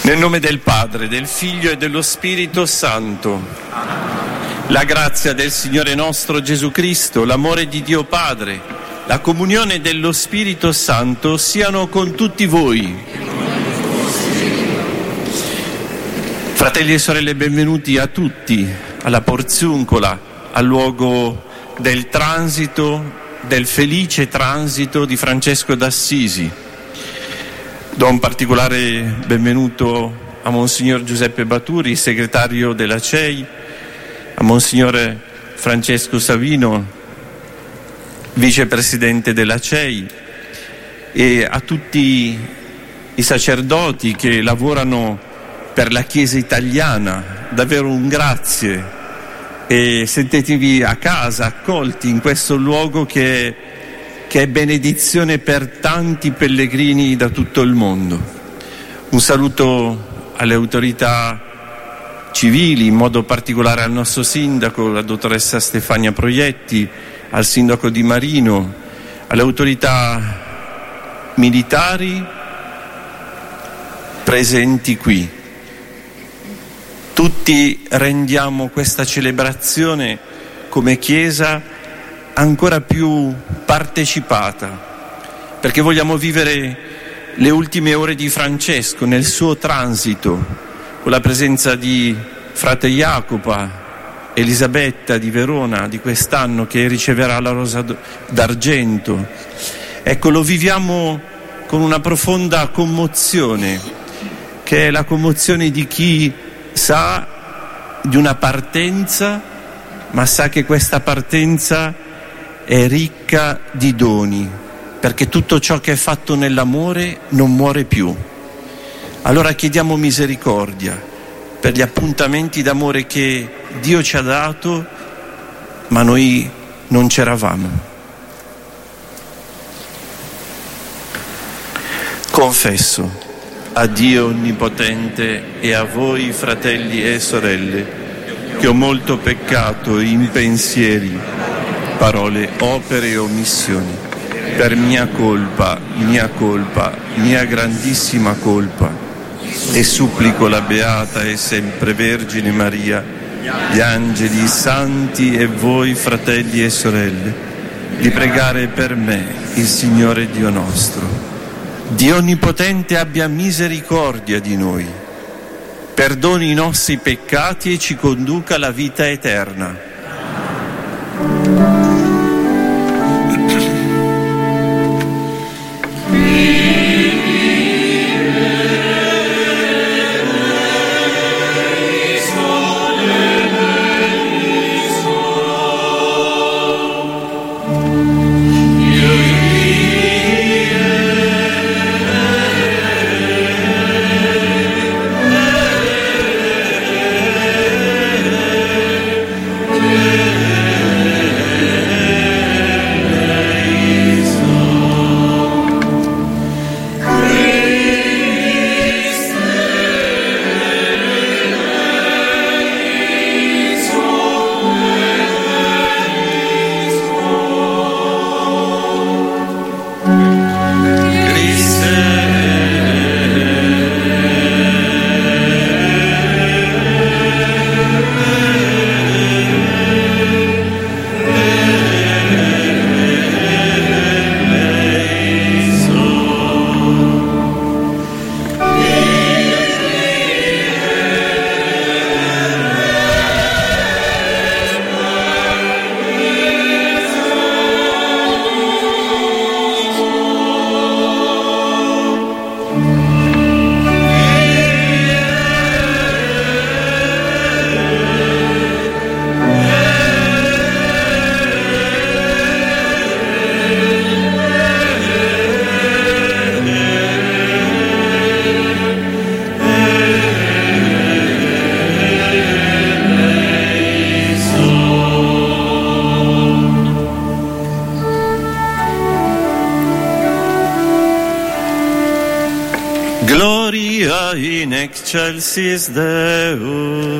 Nel nome del Padre, del Figlio e dello Spirito Santo. La grazia del Signore nostro Gesù Cristo, l'amore di Dio Padre, la comunione dello Spirito Santo siano con tutti voi. Fratelli e sorelle, benvenuti a tutti alla Porziuncola, al luogo del transito, del felice transito di Francesco d'Assisi. Do un particolare benvenuto a Monsignor Giuseppe Baturi, segretario della CEI, a Monsignore Francesco Savino, vicepresidente della CEI, e a tutti i sacerdoti che lavorano per la Chiesa italiana. Davvero un grazie e sentitevi a casa, accolti in questo luogo che è benedizione per tanti pellegrini da tutto il mondo. Un saluto alle autorità civili, in modo particolare al nostro sindaco, la dottoressa Stefania Proietti, al sindaco Di Marino, alle autorità militari presenti qui. Tutti rendiamo questa celebrazione come Chiesa ancora più partecipata, perché vogliamo vivere le ultime ore di Francesco nel suo transito, con la presenza di frate Jacopa, Elisabetta di Verona di quest'anno, che riceverà la Rosa d'Argento. Ecco, lo viviamo con una profonda commozione, che è la commozione di chi sa di una partenza, ma sa che questa partenza è ricca di doni, perché tutto ciò che è fatto nell'amore non muore più. Allora chiediamo misericordia per gli appuntamenti d'amore che Dio ci ha dato, ma noi non c'eravamo. Confesso a Dio Onnipotente e a voi, fratelli e sorelle, che ho molto peccato in pensieri, parole, opere e omissioni, per mia colpa, mia grandissima colpa, e supplico la Beata e sempre Vergine Maria, gli angeli, i santi e voi, fratelli e sorelle, di pregare per me, il Signore Dio nostro. Dio Onnipotente abbia misericordia di noi, perdoni i nostri peccati e ci conduca alla vita eterna. Gloria in excelsis Deo.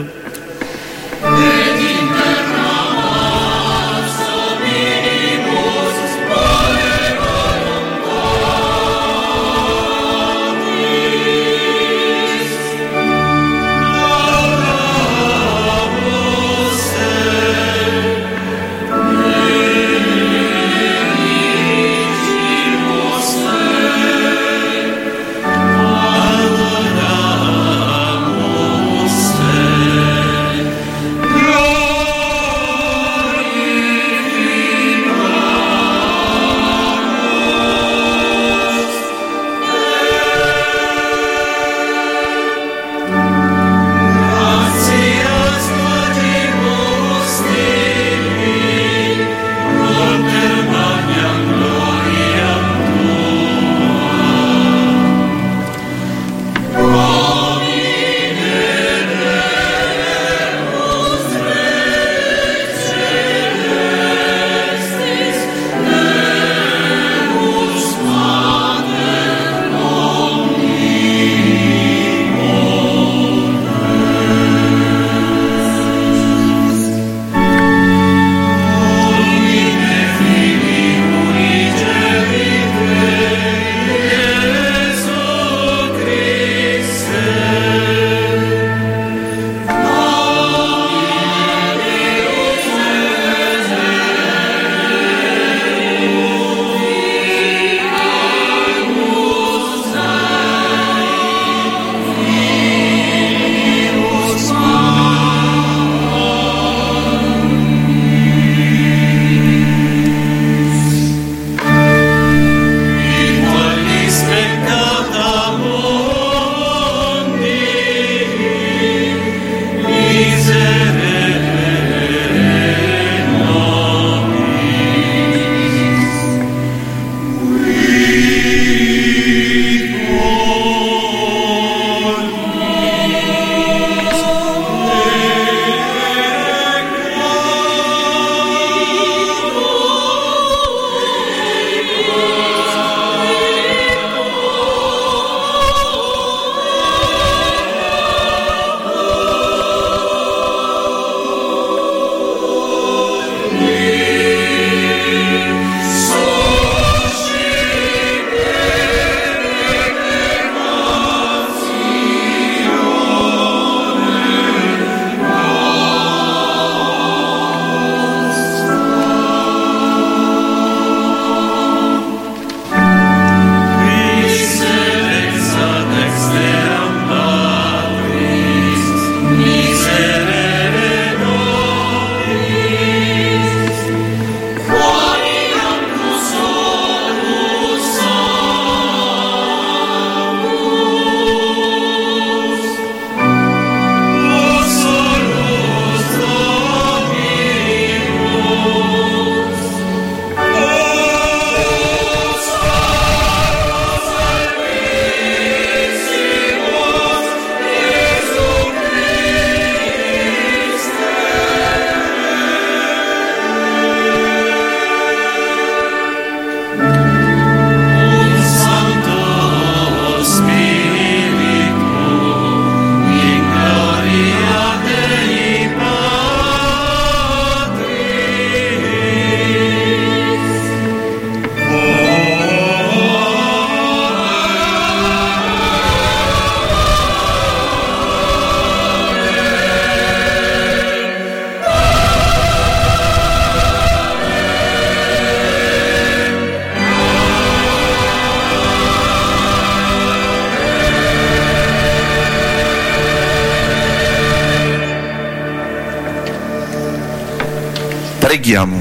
Preghiamo.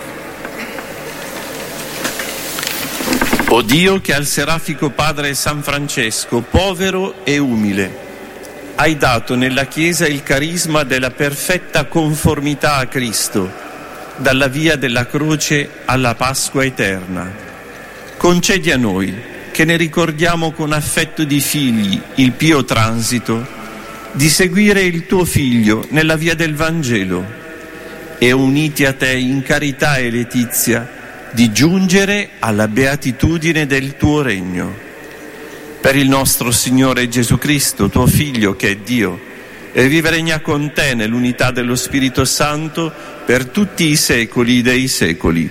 O Dio, che al serafico padre San Francesco, povero e umile, hai dato nella Chiesa il carisma della perfetta conformità a Cristo, dalla via della croce alla Pasqua eterna, concedi a noi, che ne ricordiamo con affetto di figli il pio transito, di seguire il tuo Figlio nella via del Vangelo e, uniti a te in carità e letizia, di giungere alla beatitudine del tuo regno. Per il nostro Signore Gesù Cristo, tuo Figlio, che è Dio, e vive e regna con te nell'unità dello Spirito Santo per tutti i secoli dei secoli.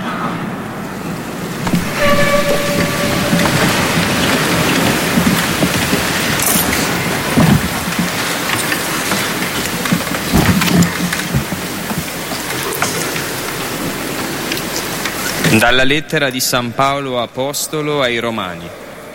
Dalla lettera di San Paolo Apostolo ai Romani.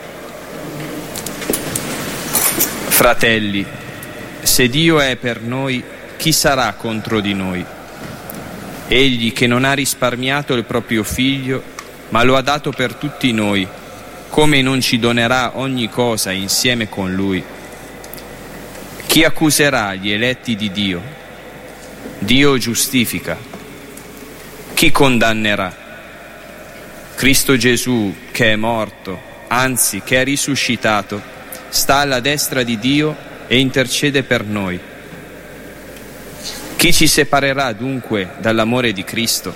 Fratelli, se Dio è per noi, chi sarà contro di noi? Egli che non ha risparmiato il proprio Figlio, ma lo ha dato per tutti noi, come non ci donerà ogni cosa insieme con Lui? Chi accuserà gli eletti di Dio? Dio giustifica. Chi condannerà? Cristo Gesù, che è morto, anzi che è risuscitato, sta alla destra di Dio e intercede per noi. Chi ci separerà dunque dall'amore di Cristo?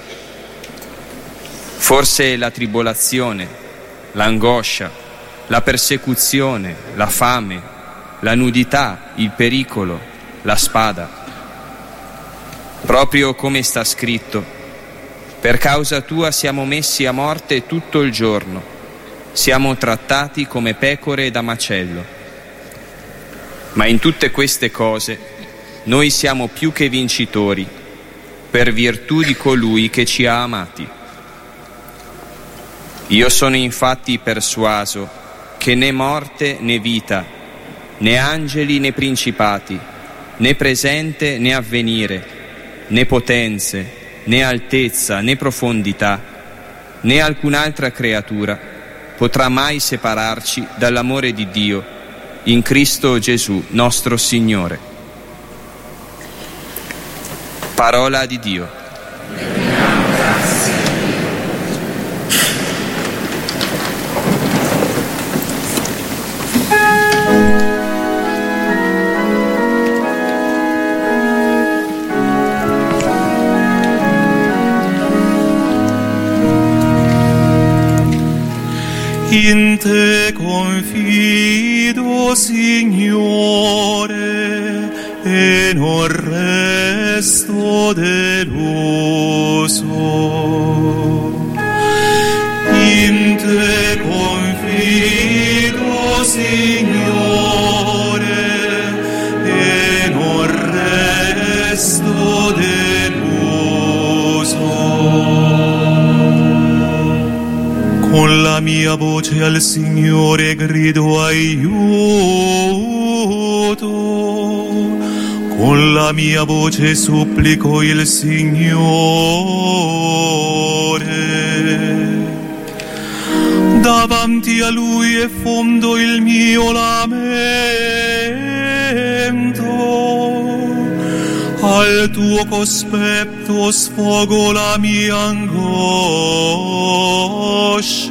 Forse la tribolazione, l'angoscia, la persecuzione, la fame, la nudità, il pericolo, la spada. Proprio come sta scritto: per causa tua siamo messi a morte tutto il giorno, siamo trattati come pecore da macello. Ma in tutte queste cose noi siamo più che vincitori, per virtù di colui che ci ha amati. Io sono infatti persuaso che né morte né vita, né angeli né principati, né presente né avvenire, né potenze, né altezza, né profondità, né alcun'altra creatura potrà mai separarci dall'amore di Dio in Cristo Gesù, nostro Signore. Parola di Dio. In te confido, Signore, e non resto deluso. In te confido, Signore, e non resto deluso. Con la mia voce al Signore grido aiuto, con la mia voce supplico il Signore. Davanti a Lui effondo il mio lamento, al tuo cospetto sfogo la mia angoscia.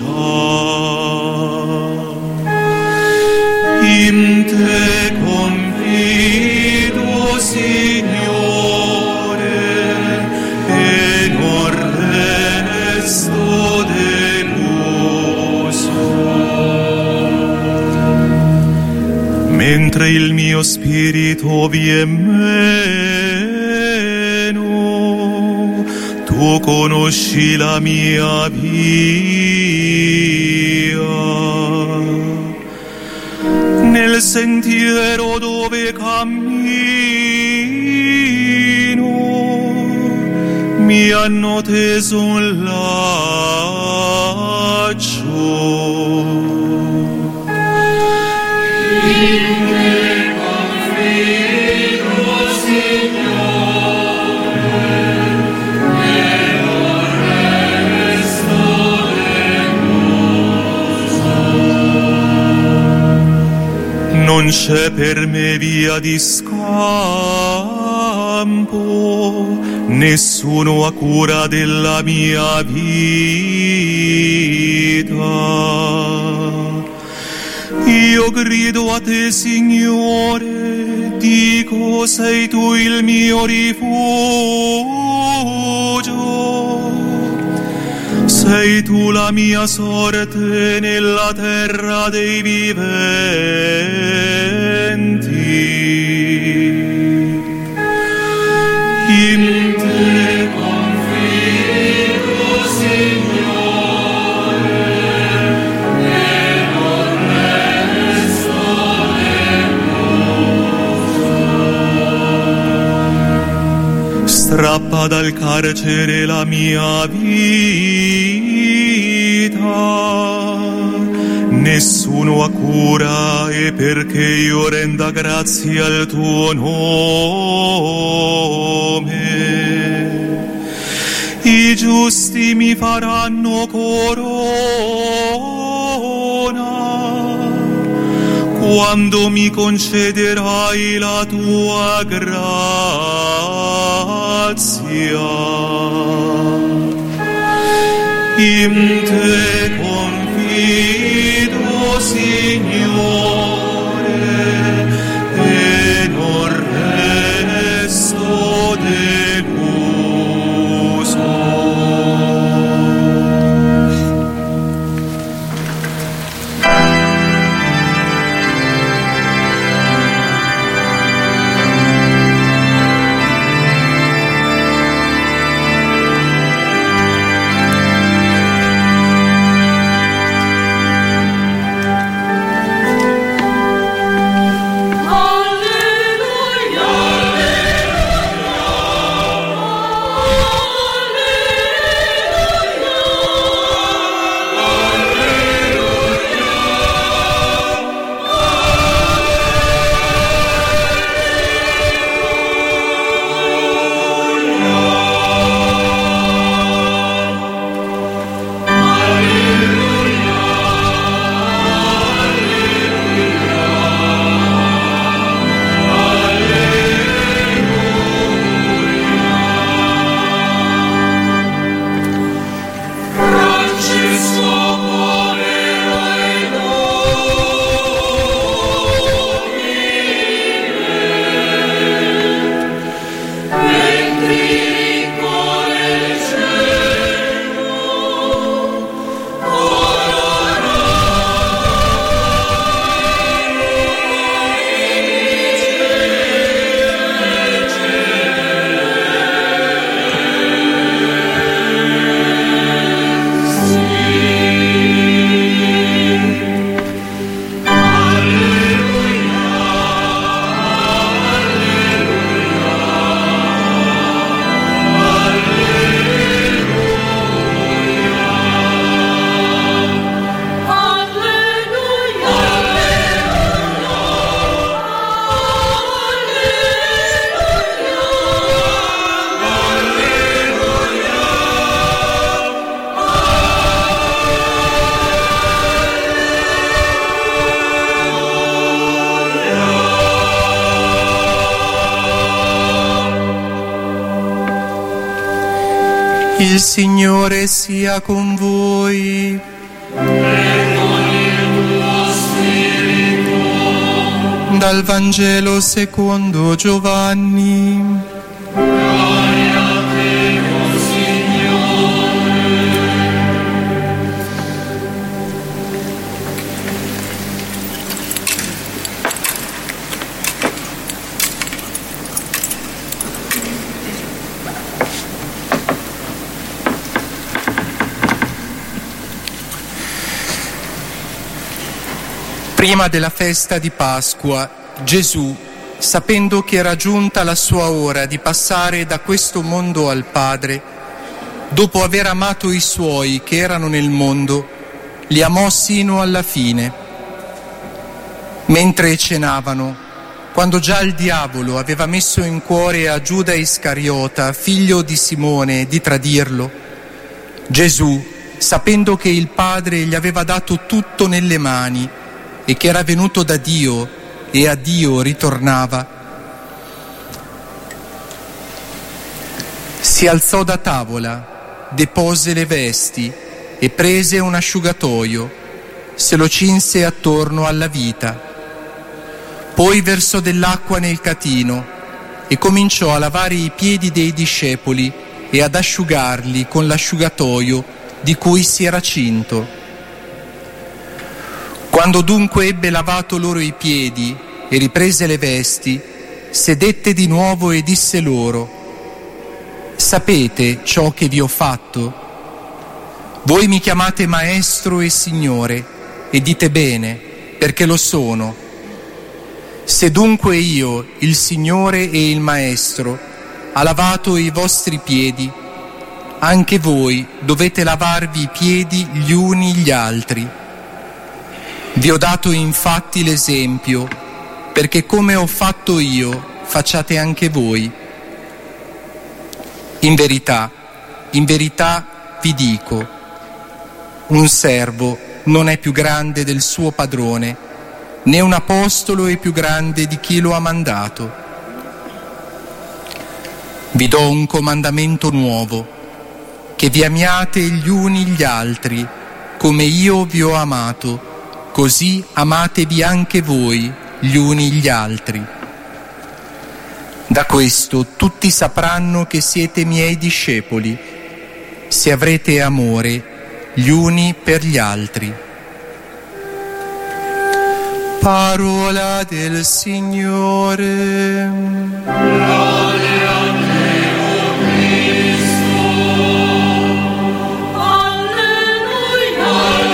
In te confido, Signore, e non resto deluso. Mentre il mio spirito viene, tu conosci la mia via, nel sentiero dove cammino mi hanno teso un laccio. Signore, c'è per me via di scampo, nessuno ha cura della mia vita. Io grido a te, Signore, dico sei tu il mio rifugio. Sei tu la mia sorte nella terra dei viventi. In te confido, Signore, e non resto deluso. Strappa dal carcere la mia vita, nessuno ha cura, e perché io renda grazie al tuo nome. I giusti mi faranno corona quando mi concederai la tua grazia. In te confido, Signore, e non resto deluso. Il Signore sia con voi. E con il tuo spirito. Dal Vangelo secondo Giovanni. Gloria a te, o Signore. Prima della festa di Pasqua, Gesù, sapendo che era giunta la sua ora di passare da questo mondo al Padre, dopo aver amato i suoi che erano nel mondo, li amò sino alla fine. Mentre cenavano, quando già il diavolo aveva messo in cuore a Giuda Iscariota, figlio di Simone, di tradirlo, Gesù, sapendo che il Padre gli aveva dato tutto nelle mani e che era venuto da Dio e a Dio ritornava, si alzò da tavola, depose le vesti e prese un asciugatoio, se lo cinse attorno alla vita. Poi versò dell'acqua nel catino e cominciò a lavare i piedi dei discepoli e ad asciugarli con l'asciugatoio di cui si era cinto. Quando dunque ebbe lavato loro i piedi e riprese le vesti, sedette di nuovo e disse loro: sapete ciò che vi ho fatto? Voi mi chiamate Maestro e Signore, e dite bene, perché lo sono. Se dunque io, il Signore e il Maestro, ha lavato i vostri piedi, anche voi dovete lavarvi i piedi gli uni gli altri. Vi ho dato infatti l'esempio, perché come ho fatto io, facciate anche voi. In verità vi dico, un servo non è più grande del suo padrone, né un apostolo è più grande di chi lo ha mandato. Vi do un comandamento nuovo, che vi amiate gli uni gli altri, come io vi ho amato, così amatevi anche voi gli uni gli altri. Da questo tutti sapranno che siete miei discepoli, se avrete amore gli uni per gli altri. Parola del Signore. Gloria a te, o Cristo. Alleluia.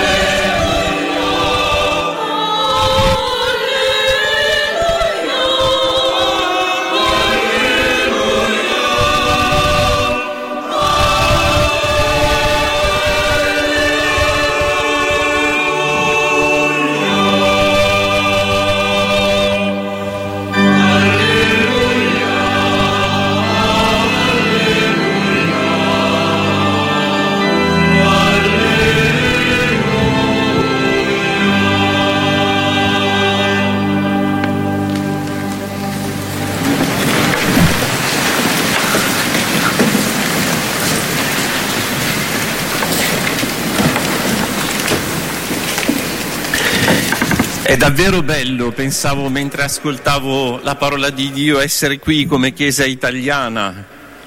È davvero bello, pensavo mentre ascoltavo la parola di Dio, essere qui come Chiesa italiana,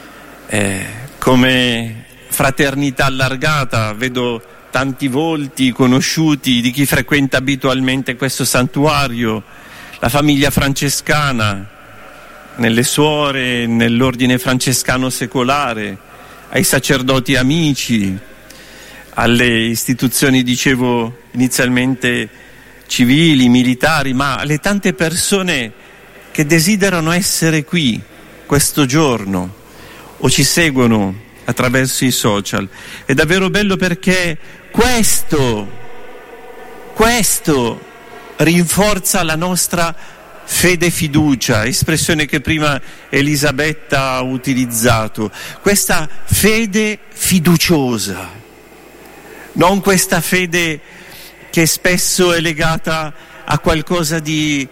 come fraternità allargata. Vedo tanti volti conosciuti di chi frequenta abitualmente questo santuario, la famiglia francescana, nelle suore, nell'ordine francescano secolare, ai sacerdoti amici, alle istituzioni, dicevo inizialmente, civili, militari, ma alle tante persone che desiderano essere qui questo giorno o ci seguono attraverso i social. È davvero bello perché questo rinforza la nostra fede e fiducia, espressione che prima Elisabetta ha utilizzato, questa fede fiduciosa, non questa fede che spesso è legata a qualcosa di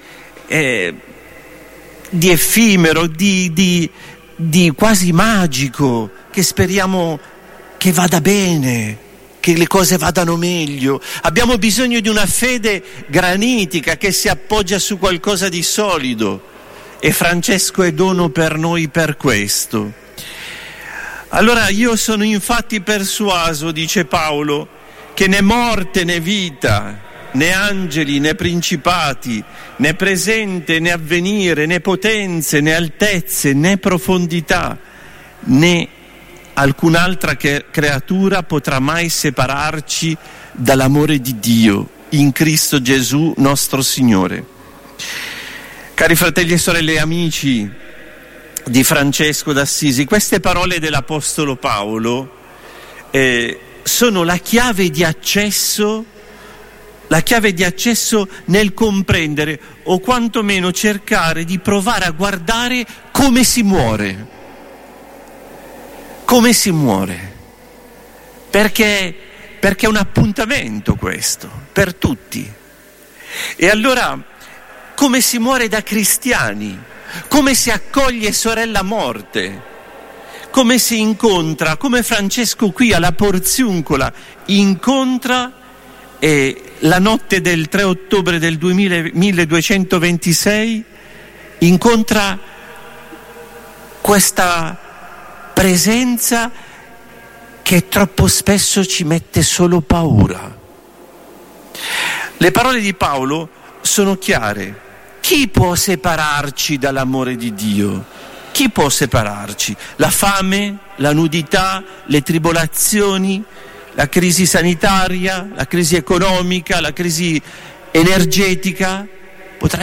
effimero, di quasi magico, che speriamo che vada bene, che le cose vadano meglio. Abbiamo bisogno di una fede granitica che si appoggia su qualcosa di solido, e Francesco è dono per noi per questo. Allora io sono infatti persuaso, dice Paolo, che né morte né vita, né angeli né principati, né presente né avvenire, né potenze né altezze, né profondità, né alcun'altra creatura potrà mai separarci dall'amore di Dio in Cristo Gesù nostro Signore. Cari fratelli e sorelle e amici di Francesco d'Assisi, queste parole dell'Apostolo Paolo sono la chiave di accesso nel comprendere, o quantomeno cercare di provare a guardare come si muore, perché è un appuntamento questo per tutti. E allora come si muore da cristiani, come si accoglie sorella morte, come si incontra, come Francesco qui alla Porziuncola incontra la notte del 3 ottobre del 1226 incontra questa presenza che troppo spesso ci mette solo paura. Le parole di Paolo sono chiare. Chi può separarci dall'amore di Dio? Chi può separarci? La fame, la nudità, le tribolazioni, la crisi sanitaria, la crisi economica, la crisi energetica? Potrà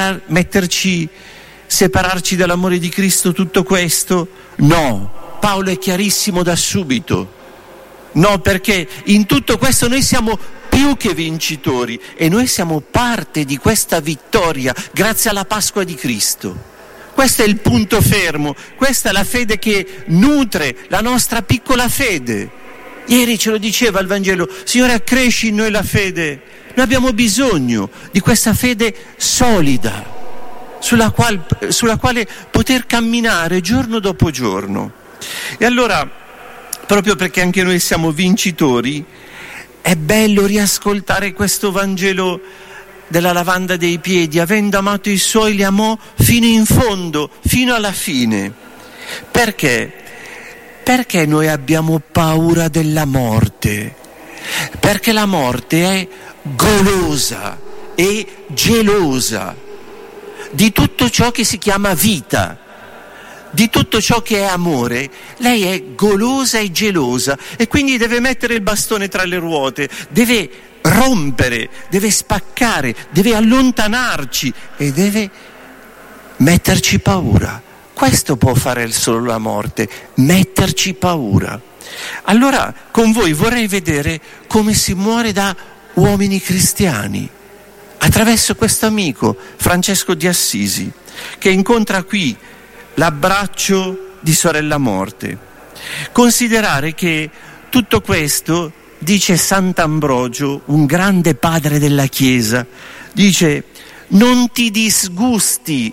separarci dall'amore di Cristo tutto questo? No, Paolo è chiarissimo da subito. No, perché in tutto questo noi siamo più che vincitori e noi siamo parte di questa vittoria grazie alla Pasqua di Cristo. Questo è il punto fermo, questa è la fede che nutre la nostra piccola fede. Ieri ce lo diceva il Vangelo: Signore, accresci in noi la fede. Noi abbiamo bisogno di questa fede solida, sulla quale poter camminare giorno dopo giorno. E allora, proprio perché anche noi siamo vincitori, è bello riascoltare questo Vangelo della lavanda dei piedi. Avendo amato i suoi, li amò fino in fondo, fino alla fine. Perché? Perché noi abbiamo paura della morte? Perché la morte è golosa e gelosa di tutto ciò che si chiama vita, di tutto ciò che è amore. Lei è golosa e gelosa e quindi deve mettere il bastone tra le ruote, deve rompere, deve spaccare, deve allontanarci e deve metterci paura. Questo può fare solo la morte, metterci paura. Allora con voi vorrei vedere come si muore da uomini cristiani, attraverso questo amico Francesco di Assisi, che incontra qui l'abbraccio di sorella morte. Considerare che tutto questo, dice Sant'Ambrogio, un grande padre della Chiesa, dice: non ti disgusti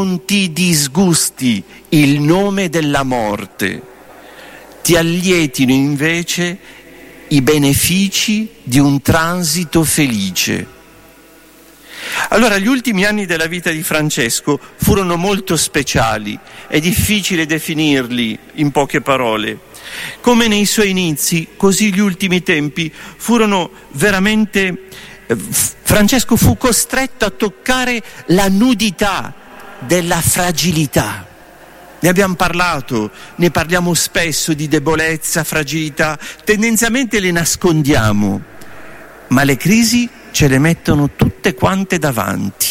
il nome della morte, ti allietino invece i benefici di un transito felice. Allora, gli ultimi anni della vita di Francesco furono molto speciali, è difficile definirli in poche parole. Come nei suoi inizi, così gli ultimi tempi furono veramente... Francesco fu costretto a toccare la nudità della fragilità. Ne abbiamo parlato, ne parliamo spesso di debolezza, fragilità, tendenzialmente le nascondiamo, ma le crisi ce le mettono tutte quante davanti.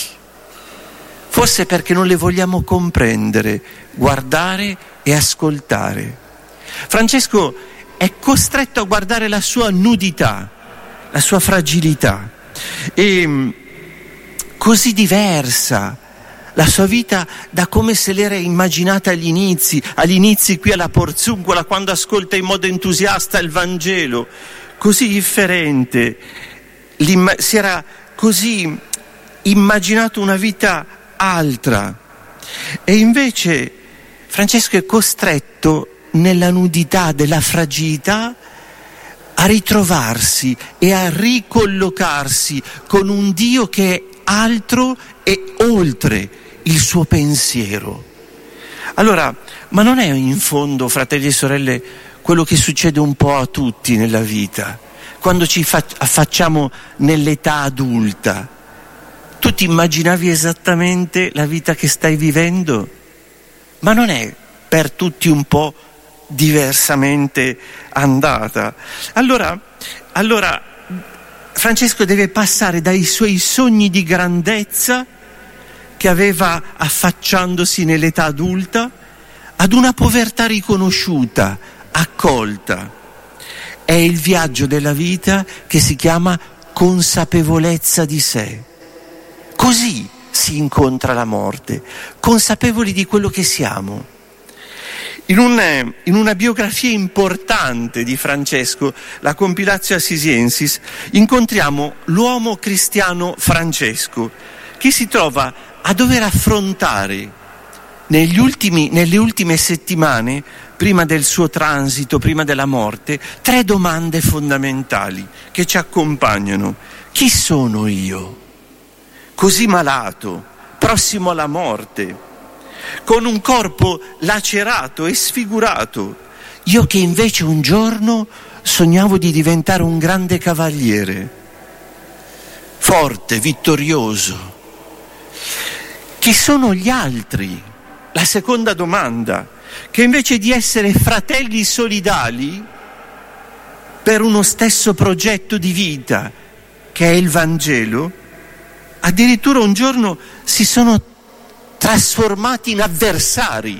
Forse perché non le vogliamo comprendere, guardare e ascoltare. Francesco è costretto a guardare la sua nudità, la sua fragilità, e così diversa la sua vita da come se l'era immaginata agli inizi qui alla Porziuncola, quando ascolta in modo entusiasta il Vangelo, così differente, si era così immaginato una vita altra, e invece Francesco è costretto nella nudità della fragilità a ritrovarsi e a ricollocarsi con un Dio che è altro e oltre il suo pensiero. Allora, ma non è in fondo, fratelli e sorelle, quello che succede un po' a tutti nella vita, quando ci affacciamo nell'età adulta? Tu ti immaginavi esattamente la vita che stai vivendo? Ma non è per tutti un po' diversamente andata? Allora Francesco deve passare dai suoi sogni di grandezza che aveva affacciandosi nell'età adulta ad una povertà riconosciuta, accolta. È il viaggio della vita che si chiama consapevolezza di sé. Così si incontra la morte, consapevoli di quello che siamo. In una biografia importante di Francesco, la Compilatio Assisiensis, incontriamo l'uomo cristiano Francesco, che si trova a dover affrontare nelle ultime settimane, prima del suo transito, prima della morte, 3 domande fondamentali che ci accompagnano. Chi sono io? Così malato, prossimo alla morte, con un corpo lacerato e sfigurato, io che invece un giorno sognavo di diventare un grande cavaliere, forte, vittorioso. Chi sono gli altri? La seconda domanda, che invece di essere fratelli solidali per uno stesso progetto di vita, che è il Vangelo, addirittura un giorno si sono trasformati in avversari.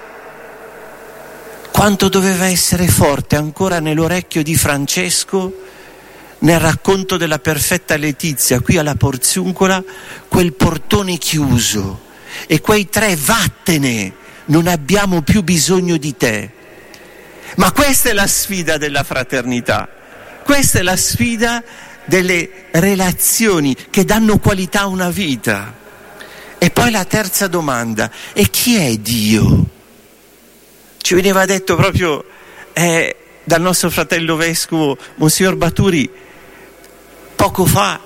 Quanto doveva essere forte ancora nell'orecchio di Francesco, nel racconto della perfetta Letizia, qui alla Porziuncola, quel portone chiuso e quei 3 vattene, non abbiamo più bisogno di te. Ma questa è la sfida della fraternità, questa è la sfida delle relazioni che danno qualità a una vita. E poi la terza domanda: e chi è Dio? Ci veniva detto proprio dal nostro fratello vescovo Monsignor Baturi poco fa,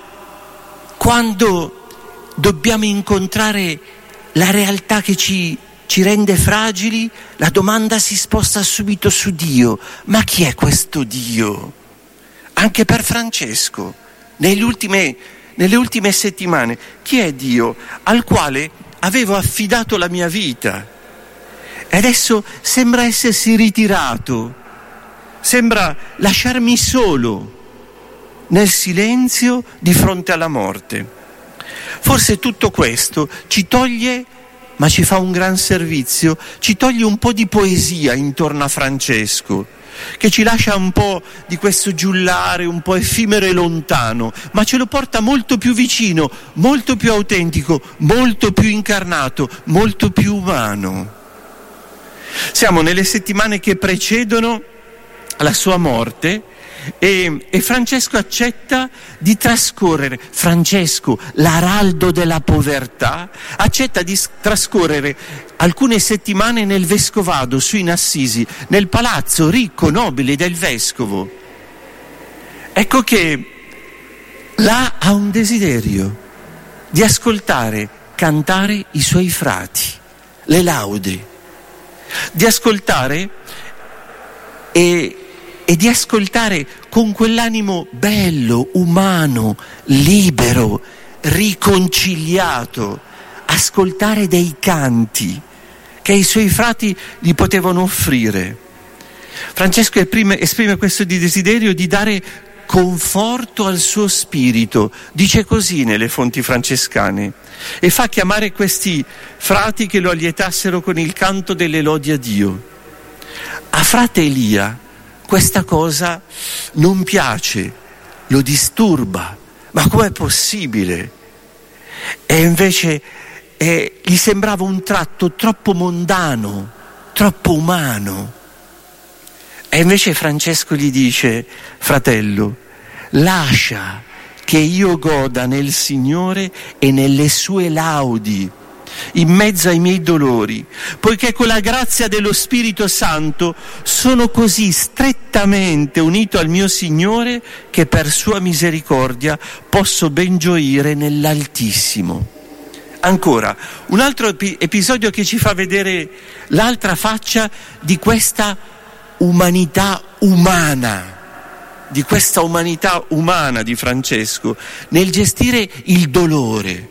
quando dobbiamo incontrare la realtà che ci rende fragili, la domanda si sposta subito su Dio. Ma chi è questo Dio? Anche per Francesco, nelle ultime settimane, chi è Dio al quale avevo affidato la mia vita e adesso sembra essersi ritirato, sembra lasciarmi solo nel silenzio di fronte alla morte. Forse tutto questo ci toglie, ma ci fa un gran servizio, ci toglie un po' di poesia intorno a Francesco, che ci lascia un po' di questo giullare un po' effimero e lontano, ma ce lo porta molto più vicino, molto più autentico, molto più incarnato, molto più umano. Siamo nelle settimane che precedono la sua morte e Francesco accetta di trascorrere, Francesco, l'araldo della povertà, accetta di trascorrere alcune settimane nel Vescovado, su in Assisi, nel palazzo ricco, nobile del vescovo. Ecco che là ha un desiderio di ascoltare cantare i suoi frati, le laudi, di ascoltare e di ascoltare con quell'animo bello, umano, libero, riconciliato, ascoltare dei canti che i suoi frati gli potevano offrire. Francesco esprime questo desiderio di dare conforto al suo spirito, dice così nelle fonti francescane, e fa chiamare questi frati che lo allietassero con il canto delle lodi a Dio. A frate Elia questa cosa non piace, lo disturba, ma com'è possibile? E invece gli sembrava un tratto troppo mondano, troppo umano. E invece Francesco gli dice: fratello, lascia che io goda nel Signore e nelle sue laudi, in mezzo ai miei dolori, poiché con la grazia dello Spirito Santo sono così strettamente unito al mio Signore che per sua misericordia posso ben gioire nell'Altissimo. Ancora, un altro episodio che ci fa vedere l'altra faccia di questa umanità umana, di Francesco, nel gestire il dolore.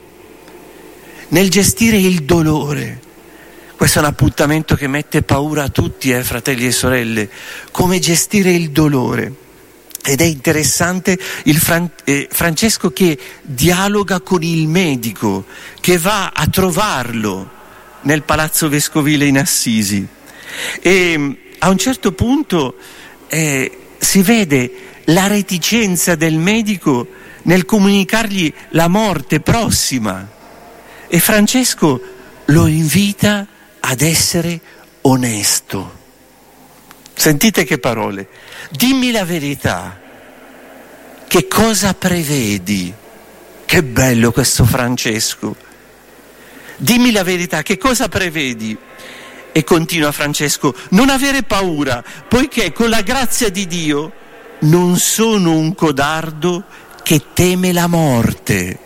Questo è un appuntamento che mette paura a tutti, fratelli e sorelle, come gestire il dolore. Ed è interessante Francesco che dialoga con il medico, che va a trovarlo nel palazzo vescovile in Assisi. E a un certo punto si vede la reticenza del medico nel comunicargli la morte prossima. E Francesco lo invita ad essere onesto. Sentite che parole. Dimmi la verità. Che cosa prevedi? Che bello questo Francesco. Dimmi la verità, che cosa prevedi? E continua Francesco: non avere paura, poiché con la grazia di Dio non sono un codardo che teme la morte,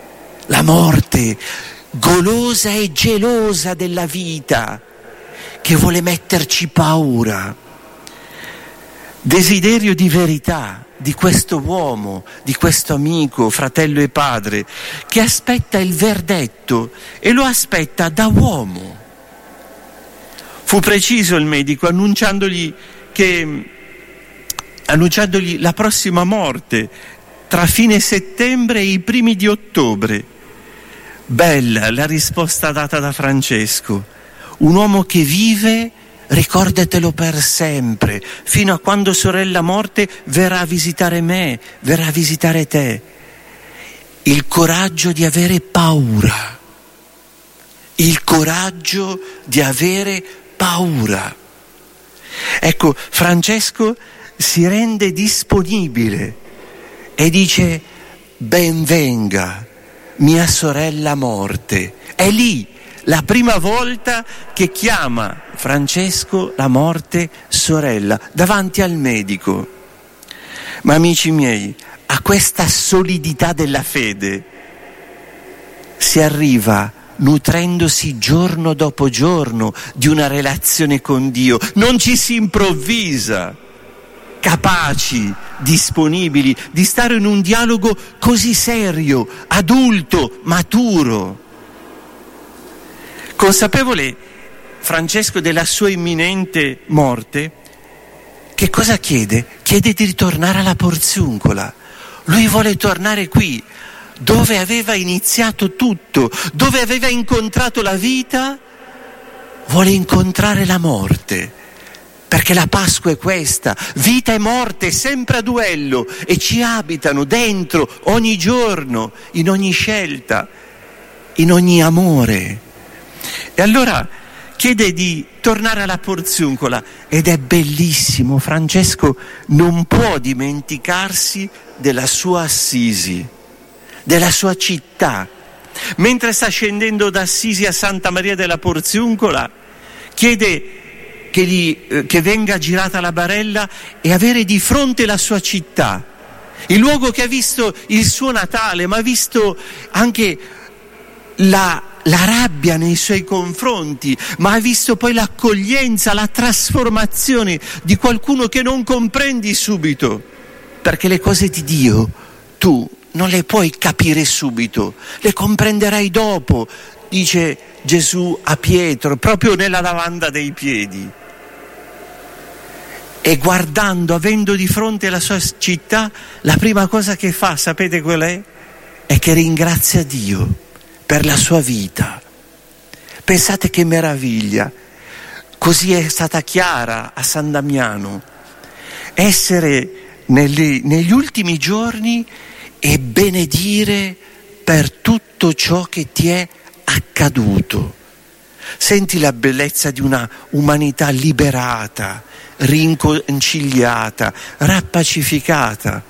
golosa e gelosa della vita, che vuole metterci paura. Desiderio di verità di questo uomo, di questo amico, fratello e padre, che aspetta il verdetto e lo aspetta da uomo. Fu preciso il medico annunciandogli la prossima morte tra fine settembre e i primi di ottobre. Bella la risposta data da Francesco: un uomo che vive, ricordatelo per sempre, fino a quando sorella morte verrà a visitare me, verrà a visitare te. Il coraggio di avere paura. Il coraggio di avere paura. Ecco, Francesco si rende disponibile e dice: ben venga mia sorella morte. È lì la prima volta che chiama Francesco la morte sorella, davanti al medico. Ma amici miei, a questa solidità della fede si arriva nutrendosi giorno dopo giorno di una relazione con Dio. Non ci si improvvisa, capaci, disponibili di stare in un dialogo così serio, adulto, maturo. Consapevole Francesco della sua imminente morte, che cosa chiede? Chiede di ritornare alla Porziuncola. Lui vuole tornare qui, dove aveva iniziato tutto, dove aveva incontrato la vita, vuole incontrare la morte. Perché la Pasqua è questa, vita e morte sempre a duello, e ci abitano dentro ogni giorno, in ogni scelta, in ogni amore. E allora chiede di tornare alla Porziuncola, ed è bellissimo. Francesco non può dimenticarsi della sua Assisi, della sua città. Mentre sta scendendo da Assisi a Santa Maria della Porziuncola, chiede che venga girata la barella e avere di fronte la sua città, il luogo che ha visto il suo Natale, ma ha visto anche la rabbia nei suoi confronti, ma ha visto poi l'accoglienza, la trasformazione di qualcuno che non comprendi subito, perché le cose di Dio tu non le puoi capire subito, le comprenderai dopo, dice Gesù a Pietro, proprio nella lavanda dei piedi. E guardando, avendo di fronte la sua città, la prima cosa che fa, sapete qual è? È che ringrazia Dio per la sua vita. Pensate che meraviglia. Così è stata Chiara a San Damiano. Essere negli ultimi giorni e benedire per tutto ciò che ti è accaduto. Senti la bellezza di una umanità liberata, riconciliata, rappacificata.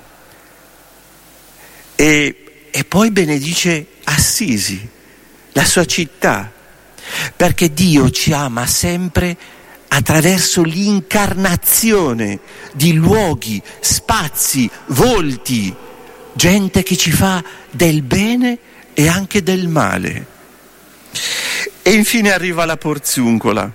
E poi benedice Assisi, la sua città, perché Dio ci ama sempre attraverso l'incarnazione di luoghi, spazi, volti, gente che ci fa del bene e anche del male. E infine arriva la Porziuncola.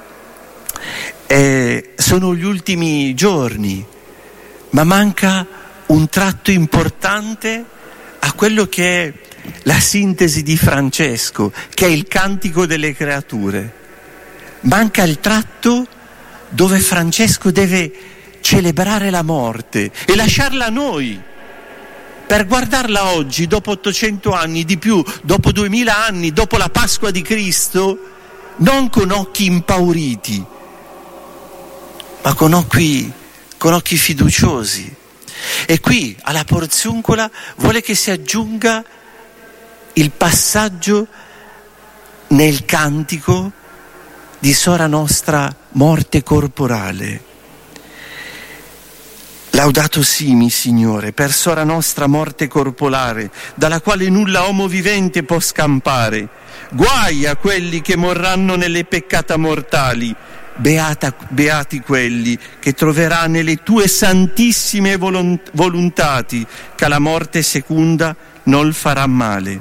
Sono gli ultimi giorni, ma manca un tratto importante a quello che è la sintesi di Francesco, che è il cantico delle creature. Manca il tratto dove Francesco deve celebrare la morte e lasciarla a noi, per guardarla oggi, dopo 800 anni, di più, dopo 2000 anni, dopo la Pasqua di Cristo, non con occhi impauriti, ma con occhi fiduciosi. E qui alla Porziuncola vuole che si aggiunga il passaggio nel cantico di Sora Nostra morte corporale. Laudato simi, Signore, per sora nostra morte corporale, dalla quale nulla uomo vivente può scampare. Guai a quelli che morranno nelle peccata mortali, beati quelli che troverà nelle tue santissime volontati, che la morte secunda non farà male.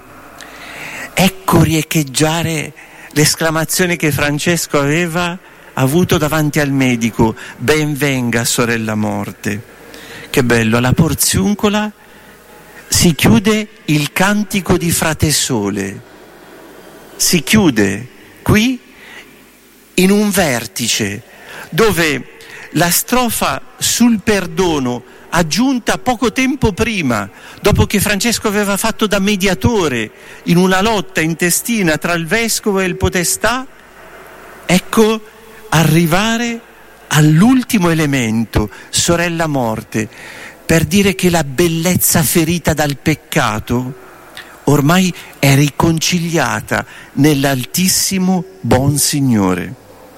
Ecco riecheggiare l'esclamazione che Francesco aveva avuto davanti al medico: ben venga, sorella morte. Che bello, alla Porziuncola si chiude il cantico di Frate Sole, si chiude qui in un vertice dove la strofa sul perdono, aggiunta poco tempo prima, dopo che Francesco aveva fatto da mediatore in una lotta intestina tra il vescovo e il podestà, ecco arrivare all'ultimo elemento, sorella morte, per dire che la bellezza ferita dal peccato ormai è riconciliata nell'altissimo buon Signore.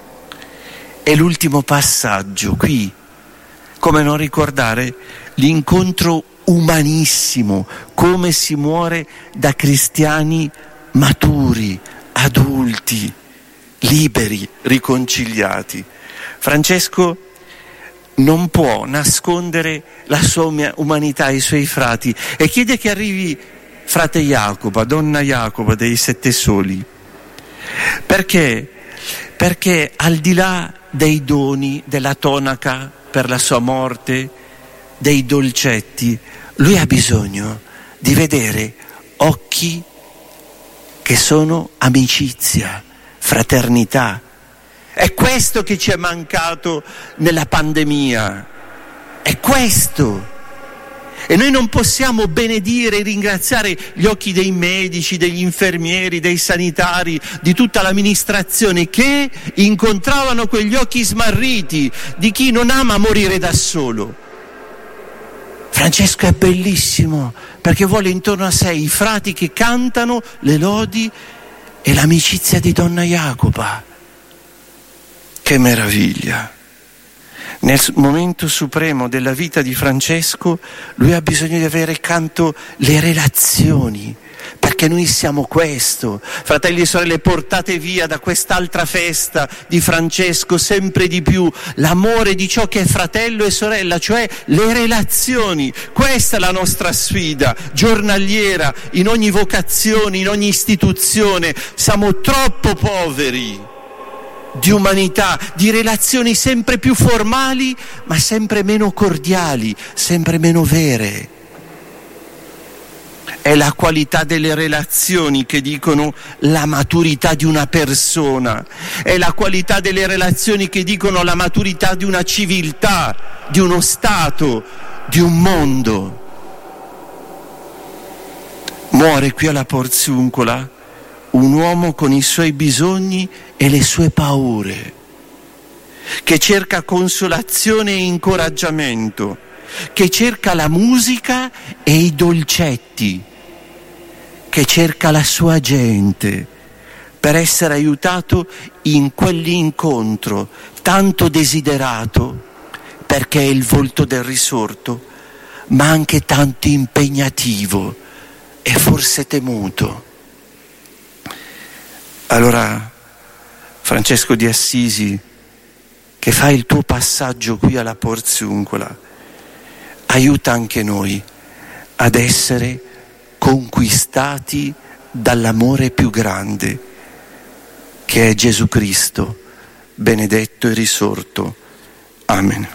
È l'ultimo passaggio qui, come non ricordare l'incontro umanissimo, come si muore da cristiani maturi, adulti, liberi, riconciliati. Francesco non può nascondere la sua umanità ai suoi frati e chiede che arrivi frate Jacopo, donna Jacopo dei Sette Soli. Perché? Perché al di là dei doni, della tonaca per la sua morte, dei dolcetti, lui ha bisogno di vedere occhi che sono amicizia, fraternità. È questo che ci è mancato nella pandemia, è questo. E noi non possiamo benedire e ringraziare gli occhi dei medici, degli infermieri, dei sanitari, di tutta l'amministrazione che incontravano quegli occhi smarriti di chi non ama morire da solo. Francesco è bellissimo perché vuole intorno a sé i frati che cantano le lodi e l'amicizia di donna Jacopa. Che meraviglia! Nel momento supremo della vita di Francesco, lui ha bisogno di avere accanto le relazioni, perché noi siamo questo. Fratelli e sorelle, portate via da quest'altra festa di Francesco sempre di più l'amore di ciò che è fratello e sorella, cioè le relazioni. Questa è la nostra sfida giornaliera, in ogni vocazione, in ogni istituzione. Siamo troppo poveri di umanità, di relazioni sempre più formali, ma sempre meno cordiali, sempre meno vere. È la qualità delle relazioni che dicono la maturità di una persona, è la qualità delle relazioni che dicono la maturità di una civiltà, di uno Stato, di un mondo. Muore qui alla Porziuncola un uomo con i suoi bisogni e le sue paure, che cerca consolazione e incoraggiamento, che cerca la musica e i dolcetti, che cerca la sua gente per essere aiutato in quell'incontro tanto desiderato, perché è il volto del risorto, ma anche tanto impegnativo e forse temuto. Allora, Francesco di Assisi, che fa il tuo passaggio qui alla Porziuncola, aiuta anche noi ad essere conquistati dall'amore più grande, che è Gesù Cristo, benedetto e risorto. Amen.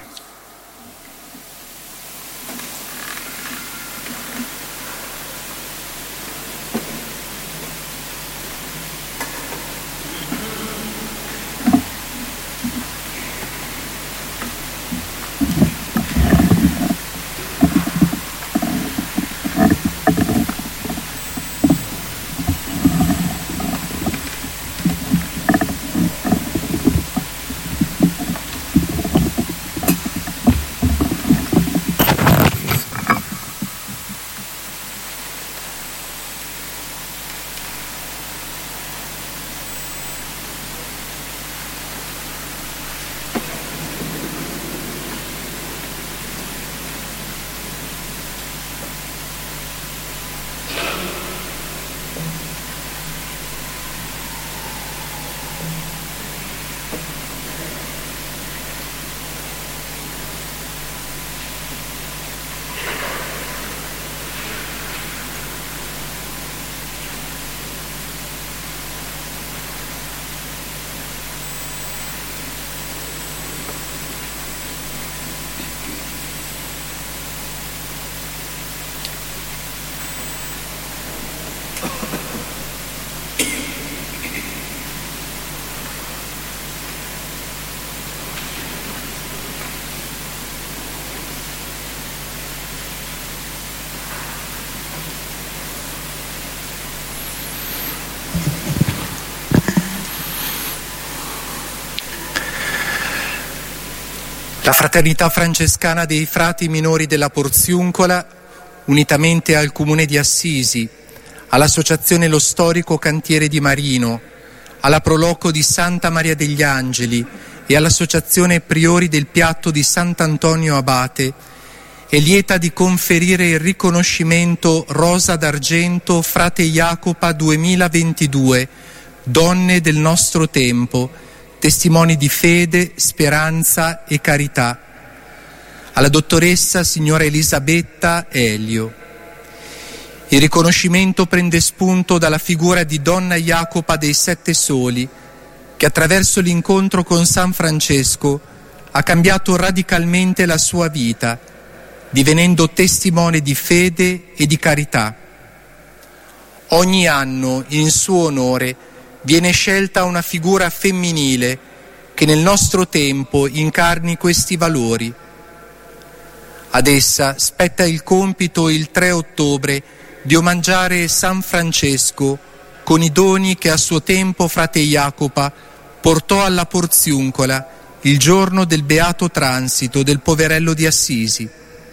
La Fraternità Francescana dei Frati Minori della Porziuncola, unitamente al Comune di Assisi, all'Associazione Lo Storico Cantiere di Marino, alla Proloco di Santa Maria degli Angeli e all'Associazione Priori del Piatto di Sant'Antonio Abate, è lieta di conferire il riconoscimento Rosa d'Argento Frate Jacopa 2022, Donne del nostro tempo, testimoni di fede, speranza e carità, alla dottoressa signora Elisabetta Elio. Il riconoscimento prende spunto dalla figura di Donna Jacopa dei Sette Soli, che attraverso l'incontro con San Francesco ha cambiato radicalmente la sua vita, divenendo testimone di fede e di carità. Ogni anno, in suo onore, viene scelta una figura femminile che nel nostro tempo incarni questi valori. Ad essa spetta il compito il 3 ottobre di omaggiare San Francesco con i doni che a suo tempo frate Jacopa portò alla Porziuncola il giorno del beato transito del poverello di Assisi.